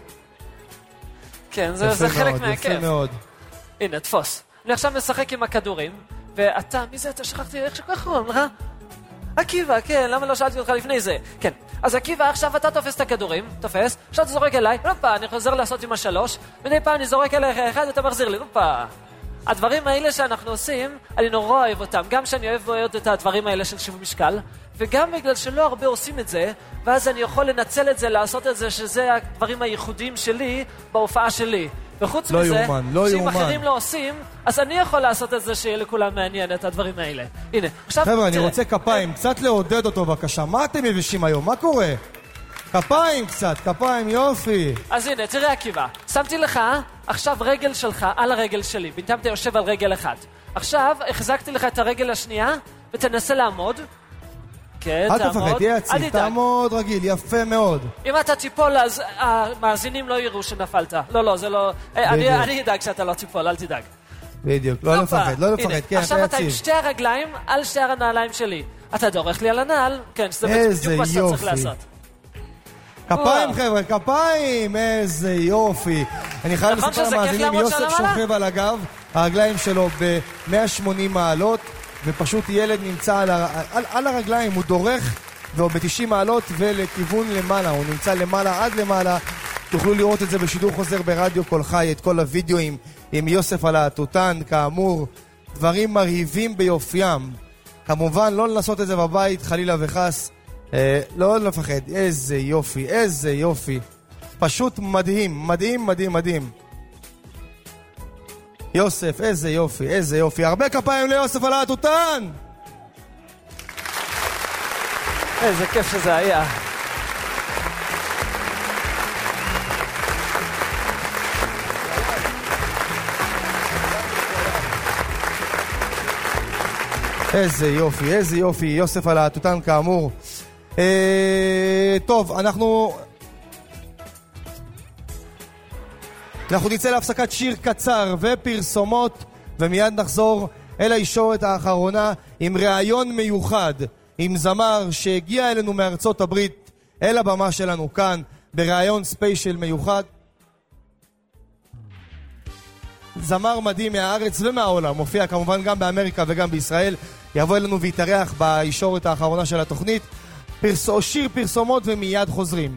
כן, זה חלק מהכיף. יפה מאוד. הנה, תפוס. אני עכשיו משחק עם הכדורים, ואתה, מי זה? אתה שכחתי איך שכך קוראים לך? עקיבא, כן, למה לא שאלתי אותך לפני זה? כן, אז עקיבא, עכשיו אתה תופס את הכדורים, תופס, עכשיו אתה זורק אליי, אופה, אני חוזר לעשות עם 3, מדי פעם אני זורק אליך אחד, אתה מחזיר לי, אופה. הדברים האלה שאנחנו עושים, אני נורא אוהב אותם, גם שאני אוהב מאוד את הדברים האלה של שיווי משקל, וגם בגלל שלא הרבה עושים את זה, ואז אני יכול לנצל את זה, לעשות את זה, שזה הדברים הייחודיים שלי בהופעה שלי. וחוץ מזה, שאם אחרים לא עושים, אז אני יכול לעשות את זה שיהיה לכולם מעניין את הדברים האלה. הנה, עכשיו... חבר'ה, אני רוצה כפיים, קצת לעודד אותו בבקשה. מה אתם יבשים היום? מה קורה? כפיים קצת, כפיים, יופי. אז הנה, תראה עקיבא, שמתי לך עכשיו רגל שלך על הרגל שלי, בינתיים אתה יושב על רגל אחד. עכשיו, החזקתי לך את הרגל השנייה, ותנסה לעמוד. כן, אל תפחד, תהיה יציב, תעמוד רגיל, יפה מאוד. אם אתה תיפול, אז המאזינים לא יראו שנפלת. לא, זה לא... אני אדאג שאתה לא תיפול, אל תדאג. בדיוק, לא לפחד, כן, אתה יציב. עכשיו אתה עם שתי הרגליים על שתי הנעליים שלי. אתה דורך לי על הנעל, כן, שזה בדיוק מה שאתה צריך לעשות. כפיים חבר'ה, כפיים, איזה יופי. אני חייב לספר למאזינים, יוסף שוכב על הגב, הרגליים שלו ב-180 מעלות, ופשוט ילד נמצא על הרגליים, הוא דורך, והוא ב-90 מעלות ולכיוון למעלה, הוא נמצא למעלה עד למעלה. תוכלו לראות את זה בשידור חוזר ברדיו קול חי, את כל הוידאוים עם יוסף הלהטוטן, כאמור, דברים מרהיבים ביופיים. כמובן, לא לנסות את זה בבית, חלילה וחס, לא לפחד. איזה יופי, איזה יופי. פשוט מדהים, מדהים, מדהים, מדהים. יוסף, איזה יופי, איזה יופי. הרבה כפיים ליוסף הלהטוטן. איזה כיף שזה היה. איזה יופי, איזה יופי. יוסף הלהטוטן כאמור. טוב, אנחנו נצא להפסקת שיר קצר ופרסומות, ומיד נחזור אל הישורת האחרונה עם ראיון מיוחד עם זמר שהגיע אלינו מארצות הברית אל הבמה שלנו כאן בראיון ספיישל מיוחד. זמר מדהים מהארץ ומהעולם, מופיע כמובן גם באמריקה וגם בישראל, יבוא אלינו ויתארח בישורת האחרונה של התוכנית. שיר פרסומות ומיד חוזרים.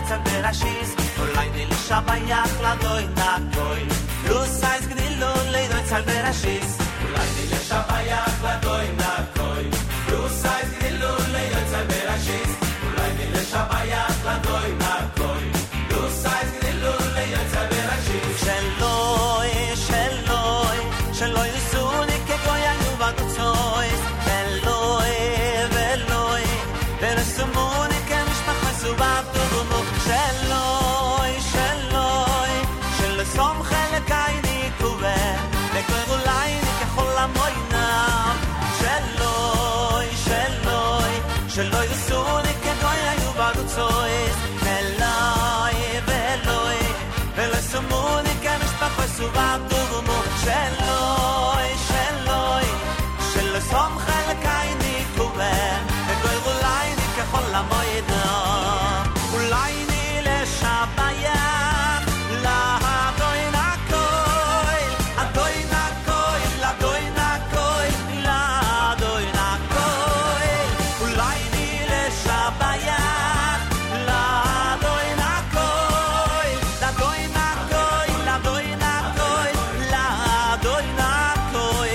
yoitzat berashis Olaini l'shabayach l'adoi nakoi Lusais gdilu leidoitzat berashis Olaini l'shabayach l'adoi nakoi Lusais gdilu leidoitzat berashis Olaini l'shabayach l'adoi nakoi Lusais gdilu leidoitzat berashis Sheloi, sheloi, sheloi nisuni kegoy ayu badutzois Veloi, veloi, veresumuni kemishpacha subatu gumu Sheloi, sheloi, shelesom chelekai nikuve Vekoy gulayni kechol amoinam Sheloi, sheloi, sheloi nisuni kegoy ayu badutzois Veloi, veloi, veresumuni kemishpacha subatu gumu Sheloi, sheloi, shelesom chelekai nikuve Vekoy gulayni kechol amoinam Ulayni leshabayach L'adoi nakoi Adoi nakoi, l'adoi nakoi L'adoi nakoi Ulayni leshabayach L'adoi nakoi L'adoi nakoi, l'adoi nakoi L'adoi nakoi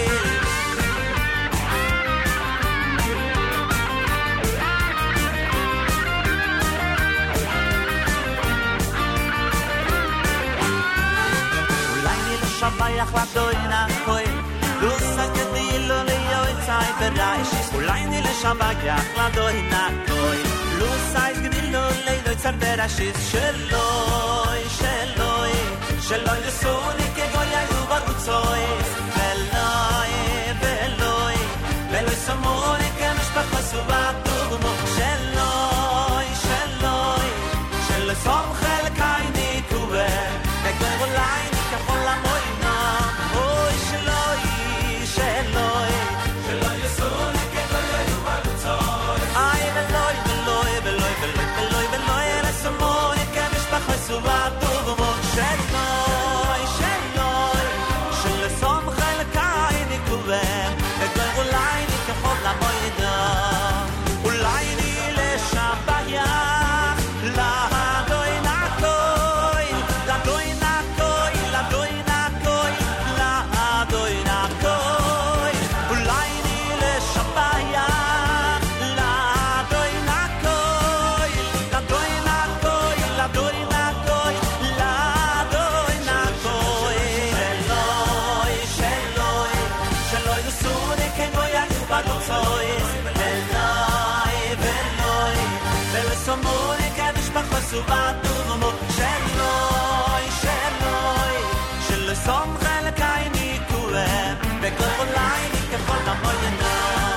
Shabayach l'adoi nakoi Lusa kedilo leyoitzai berashis Ulayni l'shabayach l'adoi nakoi Lusa kedilo leyoitzai berashis Sheloi, sheloi, sheloi l'suni kegoy ayu badutzois Veloi, veloi, veloi samoni kemishpacha subatu gumu Sheloi, sheloi, sheloi som chelkai nikuve Vekoy gulayni kechol amoina Oy sheloi, sheloi, sheloi yisuni kegoy ayu badutzois Ay veloi, veloi, veloi, veloi, veloi, veloi Resamoni kemishpacha subatu gumu Sheloi, sheloi, sheloi som chelkai nikuve Vekoy gulayni kechol amoina Ulayni leshabayach L'adoi nakoi L'adoi nakoi L'adoi nakoi L'adoi nakoi Ulayni leshabayach L'adoi nakoi L'adoi nakoi L'adoi nakoi L'adoi nakoi Sheloi, sheloi, sheloi nisuni kegoy ayu badutzois Veloi, veloi, velesomuni kemishpacha subatu gumu Sheloi, sheloi, shelesom chelekai nikuve Vekoy gulayni kechol amoyena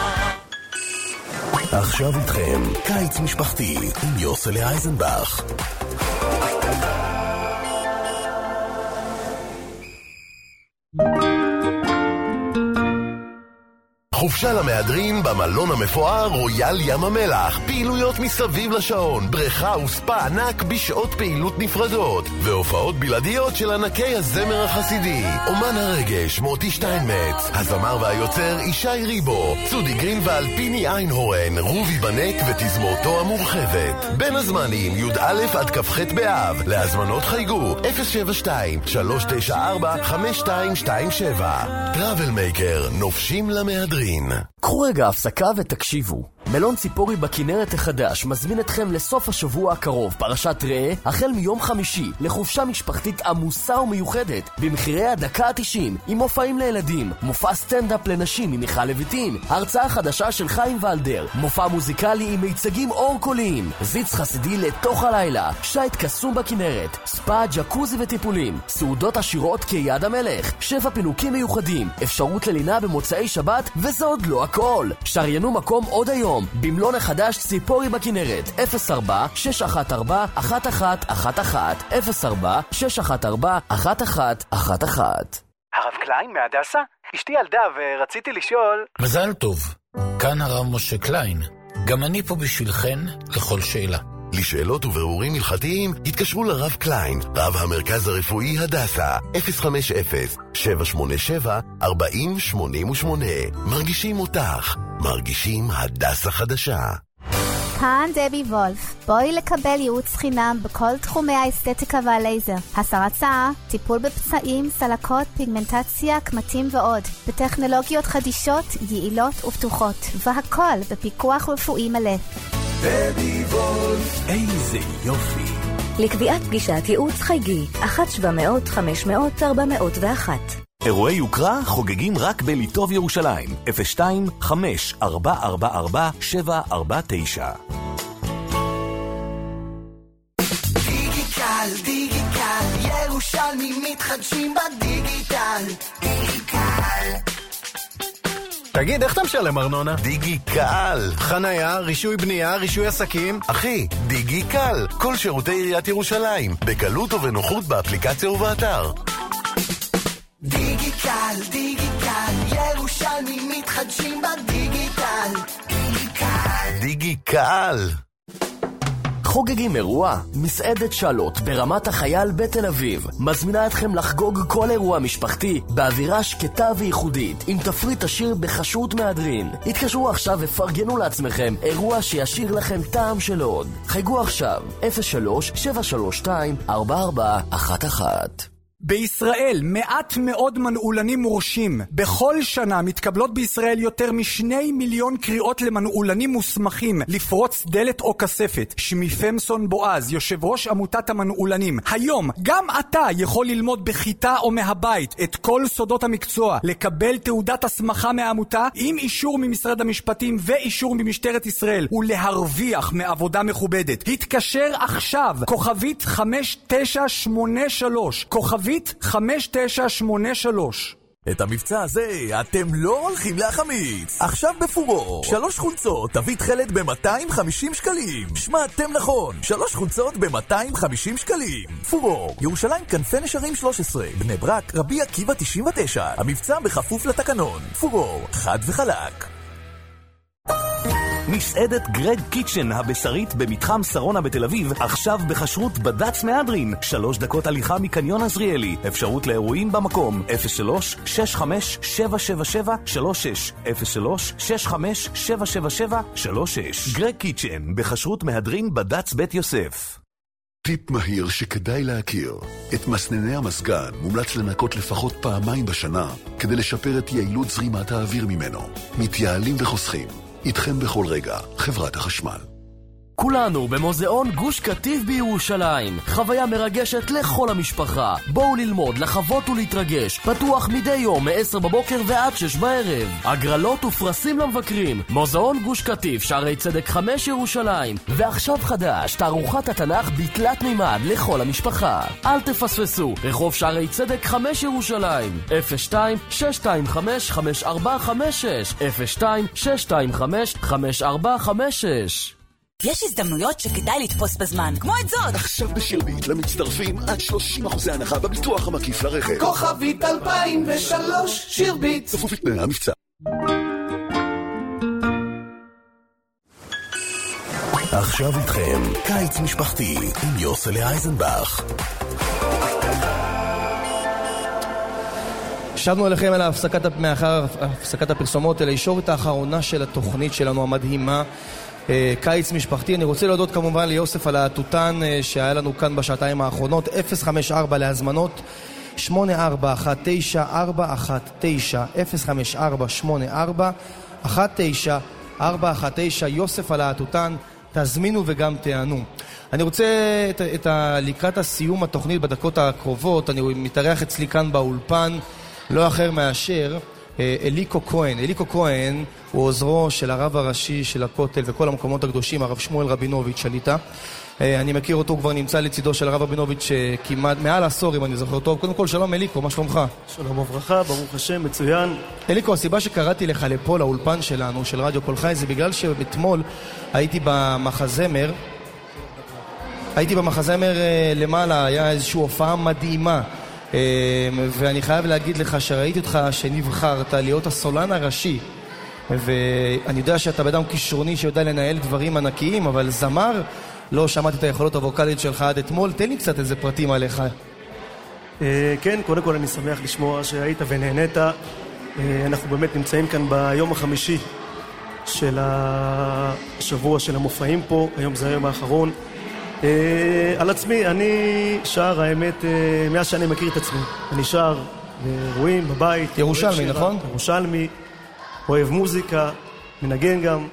עכשיו איתכם, קיץ משפחתי עם יוסלי אייזנבך. חופשה למהדרין במלון המפואר רויאל ים המלח. פעילויות מסביב לשעון, בריכה וספה ענק בשעות פעילות נפרדות, והופעות בלעדיות של ענקי הזמר החסידי. אומן הרגש מוטי שטיינמץ, הזמר והיוצר ישי ריבו, צודי גרינוולד, פיני איינהורן, רובי בנק ותזמורתו המורחבת. בין הזמנים י"א עד כ"ח באב. להזמנות חייגו 072-394-5227. טראבל מייקר, נופשים למהדרין. קחו רגע הפסקה ותקשיבו. מלון ציפורי בכנרת החדש מזמין אתכם לסוף השבוע הקרוב, פרשת ראה, החל מיום חמישי, לחופשה משפחתית עמוסה ומיוחדת, במחירי הדקה ה-90, עם מופעים לילדים, מופע סטנדאפ לנשים עם מיכל לויטין, הרצאה חדשה של חיים ולדר, מופע מוזיקלי עם מיצגים אור קוליים, זיץ חסידי לתוך הלילה, שייט קסום בכנרת, ספא, ג'קוזי וטיפולים, סעודות עשירות כיד המלך, 7 פינוקים מיוחדים, אפשרות ללינה במוצאי שבת, וזה עוד לא הכל. שריינו מקום עוד היום במלון החדש ציפורי בכנרת 04-614-1111 04-614-1111. הרב קליין מהדסה? אשתי ילדה ורציתי לשאול... מזל טוב, כאן הרב משה קליין. גם אני פה בשבילכן לכל שאלה. לשאלות וברורים הלכתיים התקשרו לרב קליין, רב המרכז הרפואי הדסה, 050-787-4088. מרגישים אותך, מרגישים הדסה חדשה. כאן דבי וולף. בואי לקבל ייעוץ חינם בכל תחומי האסתטיקה והלייזר. הסרת שיער, טיפול בפצעים, סלקות, פיגמנטציה, קמטים ועוד. בטכנולוגיות חדישות, יעילות ופתוחות. והכל בפיקוח רפואי מלא. דבי וולף, איזה יופי. לקביעת פגישת ייעוץ חייגי 1-700-500-401. אירועי יוקרה חוגגים רק בליטוב ירושלים, 02-5444-749. דיגיטל, דיגיטל, ירושלמים מתחדשים בדיגיטל. דיגיטל. תגיד, איך אתה משלם ארנונה? דיגי-קל. חנייה, רישוי בנייה, רישוי עסקים. אחי, דיגי-קל. כל שירותי עיריית ירושלים. בקלות ובנוחות באפליקציה ובאתר. דיגיטל, דיגיטל, ירושלמים מתחדשים בדיגיטל. דיגיטל. דיגי-קל. חוגגים אירוע? מסעדת שלוט ברמת החייל בתל אביב מזמינה אתכם לחגוג כל אירוע משפחתי באווירה שקטה וייחודית עם תפריט עשיר בחשות מהדרין. התקשרו עכשיו ופרגנו לעצמכם אירוע שישיר לכם טעם של עוד. חייגו עכשיו 03-732-4411. בישראל מעט מאוד מנעולנים מורשים. בכל שנה מתקבלות בישראל יותר מ2 מיליון קריאות למנעולנים מוסמכים לפרוץ דלת או כספת. שמי פמסון בועז, יושב ראש עמותת המנעולנים. היום גם אתה יכול ללמוד בכיתה או מהבית את כל סודות המקצוע, לקבל תעודת הסמכה מהעמותה עם אישור ממשרד המשפטים ואישור ממשטרת ישראל ולהרוויח מעבודה מכובדת. התקשר עכשיו, כוכבית 5983, כוכבית 5983. את המבצע הזה אתם לא הולכים להחמיץ. עכשיו בפורו 3 חולצות תביא תחלת ב-250 שקלים. שמעתם נכון, 3 חולצות ב-250 שקלים. פורו, ירושלים כנפי נשרים 13, בני ברק, רבי עקיבא 99. המבצע בכפוף לתקנון. פורו, חד וחלק. מסעדת גרד קיצ'ן הבשרית במתחם שרונה בתל אביב עכשיו בחשרות בד"ץ מהדרין. 3 דקות הליכה מקניון עזריאלי. אפשרות לאירועים במקום 03-65-777-36 03-65-777-36. גרד קיצ'ן בחשרות מהדרין בד"ץ בית יוסף. טיפ מהיר שכדאי להכיר. את מסנני המזגן מומלץ לנקות לפחות פעמיים בשנה כדי לשפר את יעילות זרימת האוויר ממנו. מתייעלים וחוסכים. איתכם בכל רגע, חברת החשמל. כולנו במוזיאון גוש קטיף בירושלים. חוויה מרגשת לכל המשפחה. בואו ללמוד, לחוות ולהתרגש. פתוח מדי יום מ-10 בבוקר ועד 6 בערב. הגרלות ופרסים למבקרים. מוזיאון גוש קטיף, שערי צדק 5 ירושלים. ועכשיו חדש, תערוכת התנ"ך בתלת מימד לכל המשפחה. אל תפספסו, רחוב שערי צדק 5 ירושלים. 02-625-5456 02-625-5456. יש הזדמנויות שכדאי לתפוס בזמן, כמו את זאת. עכשיו בשירביט למצטרפים עד 30% הנחה בביטוח המקיף לרכב. כוכבית 2003, שירביט. כפוף לתנאי המבצע. עכשיו איתכם, קיץ משפחתי עם יוסלי אייזנבך. שבנו אליכם אל מאחר הפסקת הפרסומות, אל הישורת האחרונה של התוכנית שלנו המדהימה, קיץ משפחתי. אני רוצה להודות כמובן ליוסף על התותן שהיה לנו כאן בשעתיים האחרונות. 054 להזמנות 8419-419 054-84-19-419. יוסף על התותן, תזמינו וגם תענו. אני רוצה לקראת הסיום התוכנית בדקות הקרובות, אני מתארח אצלי כאן באולפן לא אחר מאשר אליקו כהן. אליקו כהן הוא עוזרו של הרב הראשי של הכותל וכל המקומות הקדושים, הרב שמואל רבינוביץ' שליטה. אני מכיר אותו, הוא כבר נמצא לצידו של הרב רבינוביץ' כמעט מעל עשור, אם אני זוכר טוב. קודם כל, שלום אליקו, מה שלומך? שלום וברכה, ברוך השם, מצוין. אליקו, הסיבה שקראתי לך לפה לאולפן שלנו, של רדיו קול חי, זה בגלל שאתמול הייתי במחזמר, למעלה, היה איזושהי הופעה מדהימה, ואני חייב להגיד לך שראיתי אותך שנבחרת להיות הסולן הראשי, ואני יודע שאתה בדם כישרוני שיודע לנהל דברים ענקיים, אבל זמר, לא שמעתי את היכולות הווקליות שלך עד אתמול. תן לי קצת איזה פרטים עליך. כן, קודם כל אני שמח לשמוע שהיית ונהנית. אנחנו באמת נמצאים כאן ביום החמישי של השבוע של המופעים פה, היום זה היום האחרון. על עצמי, אני שר, האמת, מאז שאני מכיר את עצמי. אני שר באירועים, בבית. ירושלמי, נכון? ירושלמי, אוהב מוזיקה, מנגן גם,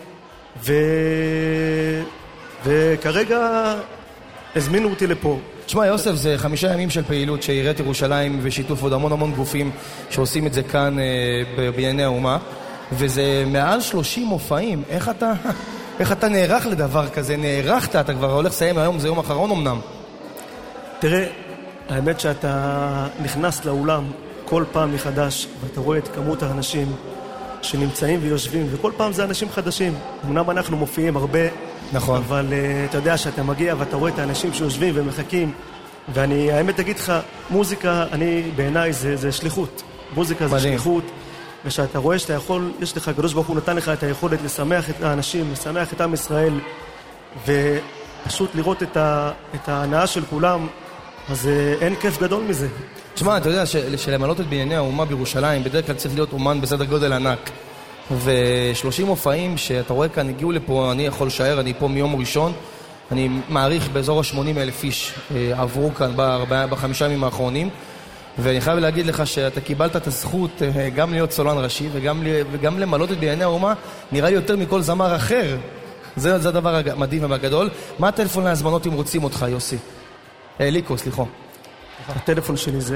וכרגע הזמינו אותי לפה. תשמע, יוסף, זה 5 ימים של פעילות שעיריית ירושלים ושיתוף עוד המון גופים שעושים את זה כאן בענייני האומה, וזה מעל 30 מופעים. איך אתה נערך לדבר כזה? נערכת, אתה כבר הולך לסיים היום, זה יום אחרון אמנם. תראה, האמת שאתה נכנס לאולם כל פעם מחדש, ואתה רואה את כמות האנשים שנמצאים ויושבים, וכל פעם זה אנשים חדשים. אמנם אנחנו מופיעים הרבה, נכון. אבל אתה יודע שאתה מגיע ואתה רואה את האנשים שיושבים ומחכים, ואני, האמת אגיד לך, מוזיקה, בעיניי זה שליחות. מוזיקה זה שליחות, ושאתה רואה שאתה יכול, יש לך, הקדוש ברוך הוא נתן לך את היכולת לשמח את האנשים, לשמח את עם ישראל, ופשוט לראות את ההנאה של כולם, אז אין כיף גדול מזה. תשמע, אתה יודע שלמלות את בענייני האומה בירושלים, בדרך כלל צריך להיות אומן בסדר גודל ענק. ו30 מופעים שאתה רואה כאן הגיעו לפה, אני יכול לשער, אני פה מיום ראשון, אני מעריך באזור 80,000 איש עברו כאן ב5 ימים ואני חייב להגיד לך שאתה קיבלת את הזכות גם להיות סולן ראשי וגם למלות את בענייני האומה, נראה לי יותר מכל זמר אחר. זה הדבר המדהים והגדול. מה הטלפון להזמנות אם רוצים אותך, יוסי? ליקו, סליחה. הטלפון שלי זה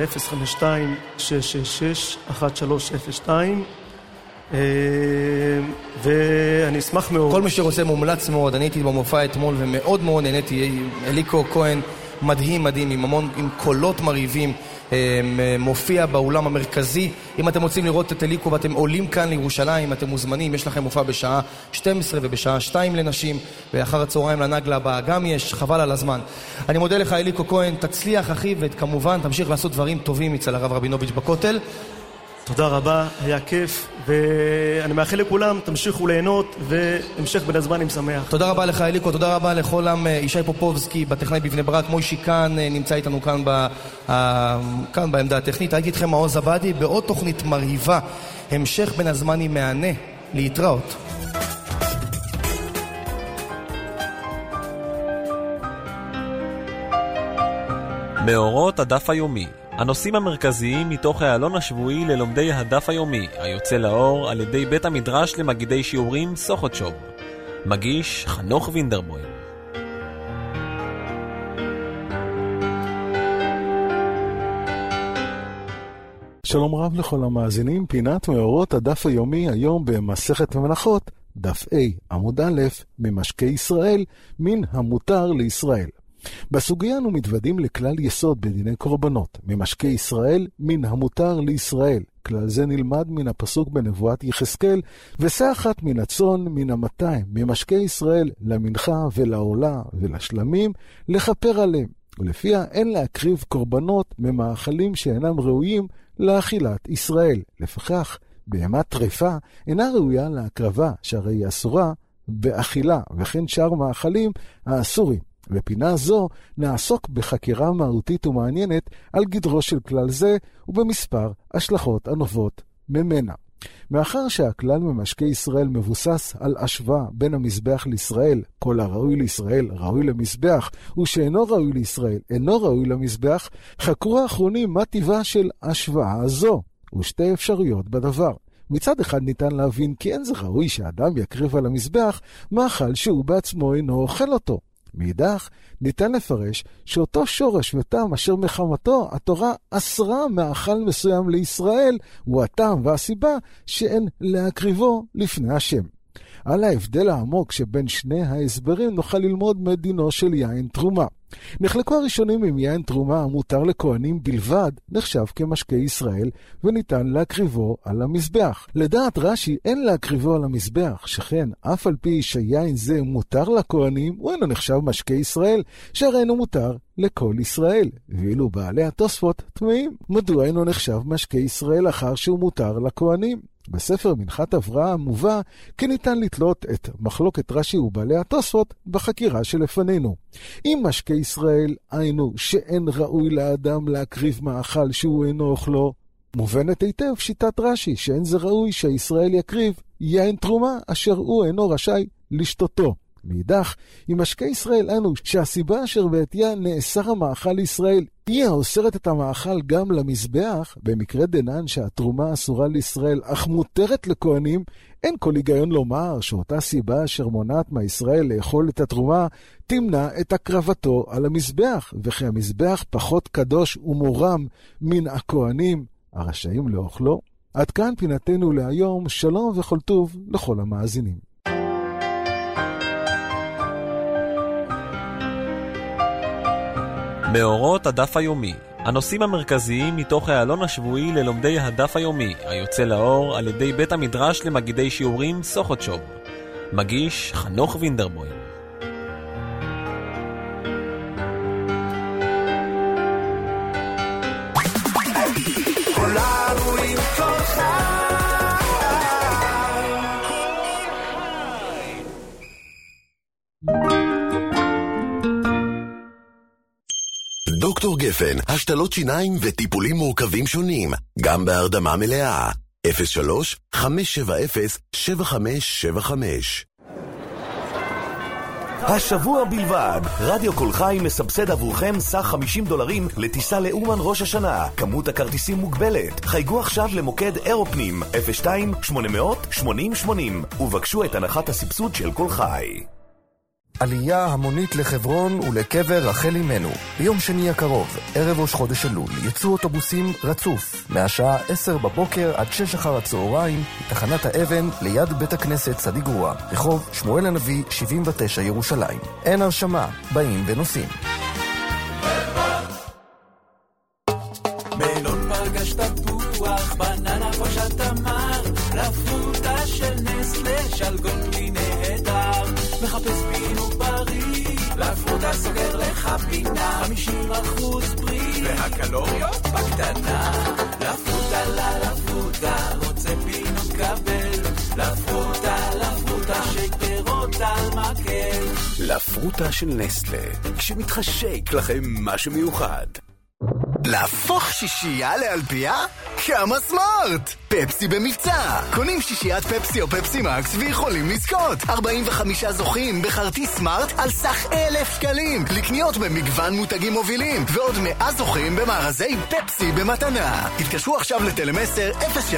052-666-1302, ואני אשמח מאוד. כל מי שרוצה מומלץ מאוד, אני הייתי במופע אתמול ומאוד מאוד נהניתי. אליקו כהן מדהים, עם קולות מרהיבים, מופיע באולם המרכזי. אם אתם רוצים לראות את אליקו ואתם עולים כאן לירושלים, אתם מוזמנים, יש לכם מופע בשעה 12 ובשעה 2 לנשים, ואחר הצהריים לנגלה הבאה גם יש, חבל על הזמן. אני מודה לך אליקו כהן, תצליח אחי, וכמובן תמשיך לעשות דברים טובים אצל הרב רבינוביץ' בכותל. תודה רבה, היה כיף, ואני מאחל לכולם, תמשיכו ליהנות, והמשך בין הזמנים שמח. תודה רבה לך אליקו, תודה רבה לכל ישי פופובסקי בטכנאי בבני ברק, מוישי כאן נמצא איתנו כאן בעמדה הטכנית. הייתי איתכם מעוז עבדי בעוד תוכנית מרהיבה, המשך בין הזמנים מענה, להתראות. מאורות הדף היומי, הנושאים המרכזיים מתוך העלון השבועי ללומדי הדף היומי, היוצא לאור על ידי בית המדרש למגידי שיעורים סוחוטשוב. מגיש חנוך וינדרבוים. שלום רב לכל המאזינים, פינת מאורות הדף היומי היום במסכת מלאכות, דף A, עמוד א', ממשקי ישראל, מן המותר לישראל. בסוגיה אנו מתוודעים לכלל יסוד בדיני קורבנות, ממשקי ישראל מן המותר לישראל. כלל זה נלמד מן הפסוק בנבואת יחזקאל, ושא אחת מן הצאן מן המאתיים, ממשקי ישראל למנחה ולעולה ולשלמים, לכפר עליהם. ולפיה אין להקריב קורבנות ממאכלים שאינם ראויים לאכילת ישראל. לפכך, בהמת טרפה אינה ראויה להקרבה, שהרי היא אסורה באכילה, וכן שאר מאכלים האסורים. בפינה זו נעסוק בחקירה מהותית ומעניינת על גדרו של כלל זה ובמספר השלכות הנובעות ממנה. מאחר שהכלל ממשקי ישראל מבוסס על השוואה בין המזבח לישראל, כל הראוי לישראל ראוי למזבח, ושאינו ראוי לישראל אינו ראוי למזבח, חקרו האחרונים מה טבעה של השוואה הזו, ושתי אפשרויות בדבר. מצד אחד ניתן להבין כי אין זה ראוי שאדם יקריב על המזבח מאכל שהוא בעצמו אינו אוכל אותו. מאידך, ניתן לפרש שאותו שורש וטעם אשר מחמתו התורה אסרה מאכל מסוים לישראל, הוא הטעם והסיבה שאין להקריבו לפני השם. על ההבדל העמוק שבין שני ההסברים נוכל ללמוד מדינו של יין תרומה. נחלקו הראשונים עם יין תרומה המותר לכהנים בלבד נחשב כמשקי ישראל וניתן להקריבו על המזבח. לדעת רש"י אין להקריבו על המזבח, שכן אף על פי שיין זה מותר לכהנים הוא אינו נחשב משקי ישראל, שהרי אינו מותר לכל ישראל. ואילו בעלי התוספות תמאים, מדוע אינו נחשב משקי ישראל אחר שהוא מותר לכהנים? בספר מנחת אברהם מובא כי ניתן לתלות את מחלוקת רש"י ובעלי התוספות בחקירה שלפנינו. אם משקי ישראל היינו שאין ראוי לאדם להקריב מאכל שהוא אינו אוכלו, מובנת היטב שיטת רש"י, שאין זה ראוי שהישראל יקריב יין תרומה אשר הוא אינו רשאי לשתותו. מאידך, אם משקי ישראל אנו שהסיבה אשר בעתיה נאסר המאכל לישראל היא האוסרת את המאכל גם למזבח, במקרה דנן שהתרומה אסורה לישראל אך מותרת לכהנים, אין כל היגיון לומר שאותה סיבה אשר מונעת מהישראל לאכול את התרומה תמנע את הקרבתו על המזבח, וכי המזבח פחות קדוש ומורם מן הכהנים הרשאים לאוכלו. עד כאן פינתנו להיום, שלום וכל טוב לכל המאזינים. מאורות הדף היומי, הנושאים המרכזיים מתוך העלון השבועי ללומדי הדף היומי, היוצא לאור על ידי בית המדרש למגידי שיעורים סוכותשוב. מגיש חנוך וינדרבוים. כולנו עם כל חי. דוקטור גפן, השתלות שיניים וטיפולים מורכבים שונים, גם בהרדמה מלאה. 03-570-7575. השבוע בלבד, רדיו כל חי מסבסד עבורכם סך $50 לטיסה לאומן ראש השנה. כמות הכרטיסים מוגבלת. חייגו עכשיו למוקד אירופנים 02-800-8080 ובקשו את הנחת הסבסוד של כל חי. עלייה המונית לחברון ולקבר רחל אמנו. ביום שני הקרוב, ערב ראש חודש אלול, יצאו אוטובוסים רצוף, מהשעה 10 בבוקר עד 6 אחר הצהריים, מתחנת האבן ליד בית הכנסת צדיק גרוע, רחוב שמואל הנביא 79 ירושלים. אין הרשמה, באים ונוסעים. מלון פרגש תפוח, בננה פושט תמר, לפרוטה של נסטלה, שלגון בלי נהדר, מחפש פינוק בריא, לפרוטה סוגר לך פינה, 50% פרי, והקלוריות בקטנה, לפרוטה, רוצה פינוק קבל, לפרוטה, שקרות על מקל. לפרוטה של נסטלה, כשמתחשק לכם משהו מיוחד. להפוך שישייה לאלפייה? כמה סמארט! פפסי במבצע! קונים שישיית פפסי או פפסי מקס ויכולים לזכות 45 זוכים בכרטיס סמארט על סך 1,000 שקלים לקניות במגוון מותגים מובילים ועוד 100 זוכים במארזי פפסי במתנה. התקשרו עכשיו לטלמסר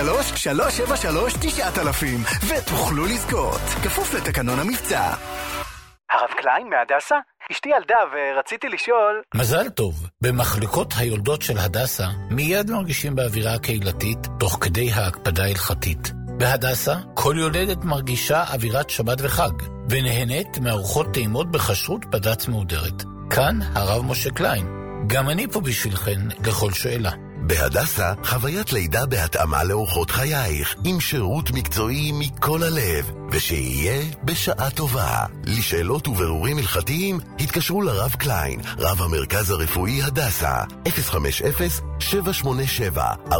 03-373-9000 ותוכלו לזכות. כפוף לתקנון המבצע. הרב קליין מהדסה? אשתי ילדה ורציתי לשאול... מזל טוב. במחלקות היולדות של הדסה מיד מרגישים באווירה הקהילתית תוך כדי ההקפדה ההלכתית. בהדסה כל יולדת מרגישה אווירת שבת וחג ונהנית מארוחות טעימות בכשרות בד"ץ מהודרת. כאן הרב משה קליין. גם אני פה בשבילכן לכל שאלה. בהדסה, חוויית לידה בהתאמה לאורחות חייך, עם שירות מקצועי מכל הלב, ושיהיה בשעה טובה. לשאלות וברורים הלכתיים, התקשרו לרב קליין, רב המרכז הרפואי הדסה, 050-787-4088.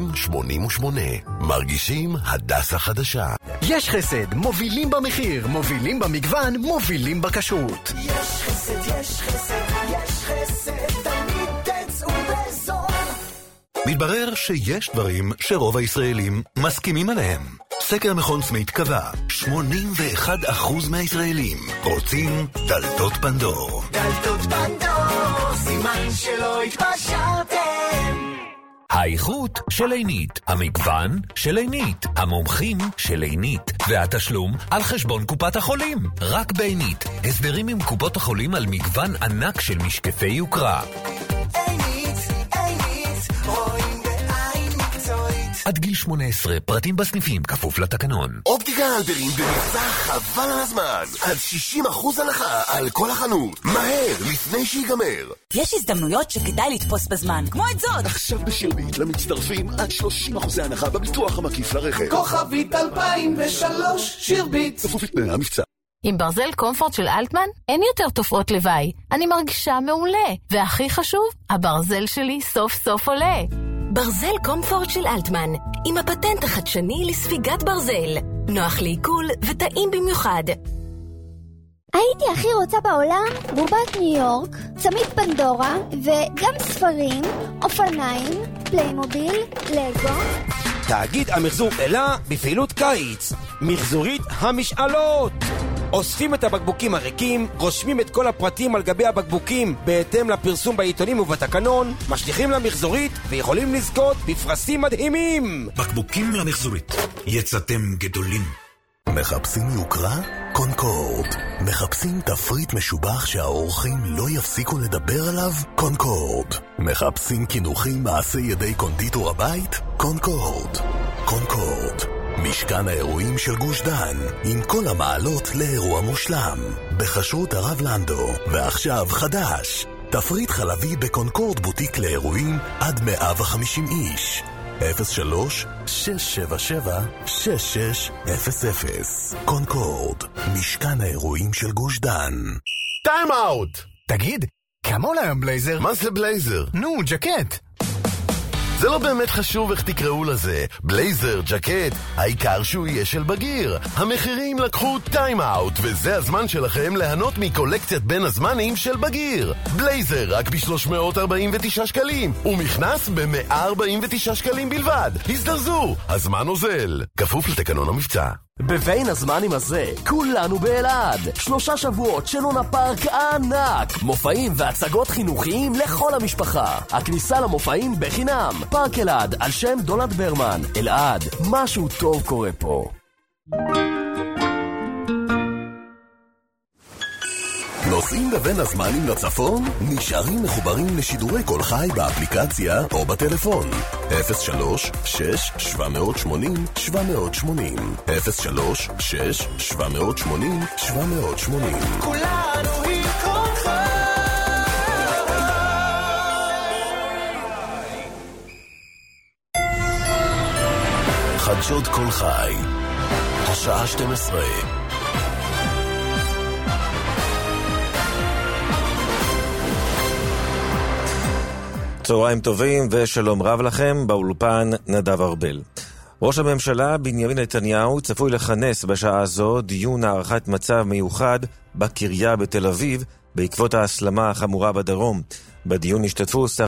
מרגישים הדסה חדשה. יש חסד, מובילים במחיר, מובילים במגוון, מובילים בכשרות. יש חסד, יש חסד, יש חסד, תמיד תצאו בזול. מתברר שיש דברים שרוב הישראלים מסכימים עליהם. סקר מכון סמית קבע, 81% מהישראלים רוצים דלתות פנדור. דלתות פנדור, סימן שלא התפשרתם. האיכות של עינית, המגוון של עינית, המומחים של עינית, והתשלום על חשבון קופת החולים. רק בעינית, הסדרים עם קופות החולים על מגוון ענק של משקפי יוקרה. עד גיל 18, פרטים בסניפים, כפוף לתקנון. אופטיקה הלפרין במבצע חבל על הזמן. עד 60% הנחה על כל החנות. מהר, לפני שיגמר. יש הזדמנויות שכדאי לתפוס בזמן, כמו את זאת. עכשיו בשירביט למצטרפים עד 30% הנחה בביטוח המקיף לרכב. כוכבית 2003, שירביט. כפוף לתנאי המבצע. עם ברזל קומפורט של אלטמן אין יותר תופעות לוואי. אני מרגישה מעולה. והכי חשוב, הברזל שלי סוף סוף עולה. ברזל קומפורט של אלטמן, עם הפטנט החדשני לספיגת ברזל. נוח לעיכול וטעים במיוחד. הייתי הכי רוצה בעולם בובת ניו יורק, צמיד פנדורה וגם ספרים, אופניים, פליימוביל, לגו. תאגיד המחזור אלה בפעילות קיץ, מחזורית המשאלות. אוספים את הבקבוקים הריקים, רושמים את כל הפרטים על גבי הבקבוקים בהתאם לפרסום בעיתונים ובתקנון, משליחים למחזורית ויכולים לזכות בפרסים מדהימים. בקבוקים למחזורית, יצאתם גדולים. מחפשים יוקרה? קונקורד. מחפשים תפריט משובח שהאורחים לא יפסיקו לדבר עליו? קונקורד. מחפשים כינוכים מעשי ידי קונדיטור הבית? קונקורד. קונקורד. משכן האירועים של גוש דן, עם כל המעלות לאירוע מושלם. בחשרות הרב לנדו, ועכשיו חדש. תפריט חלבי בקונקורד בוטיק לאירועים עד 150 איש. 03-677-6600. קונקורד, משכן האירועים של גוש דן. טיים אאוט! תגיד, כמה עולה היום בלייזר? מה זה בלייזר? נו, ג'קט. זה לא באמת חשוב איך תקראו לזה. בלייזר, ג'קט, העיקר שהוא יהיה של בגיר. המחירים לקחו טיים אאוט, וזה הזמן שלכם ליהנות מקולקציית בין הזמנים של בגיר. בלייזר רק ב-349 שקלים, ומכנס ב-149 שקלים בלבד. הזדרזו, הזמן עוזל. כפוף לתקנון המבצע. בבין הזמנים הזה, כולנו באלעד. 3 שבועות של לונה פארק ענק. מופעים והצגות חינוכיים לכל המשפחה. הכניסה למופעים בחינם. פארק אלעד על שם דונלד ברמן. אלעד, משהו טוב קורה פה. נוסעים בבין הזמנים לצפון? נשארים מחוברים לשידורי כל חי באפליקציה או בטלפון. 03-6-780-780 03-6-780-780 כולנו עם כל חי. חדשות כל חי, השעה 12. צהריים טובים ושלום רב לכם, באולפן נדב ארבל. ראש הממשלה בנימין נתניהו צפוי לכנס בשעה זו דיון הערכת מצב מיוחד בקריה בתל אביב בעקבות ההסלמה החמורה בדרום. בדיון השתתפו שר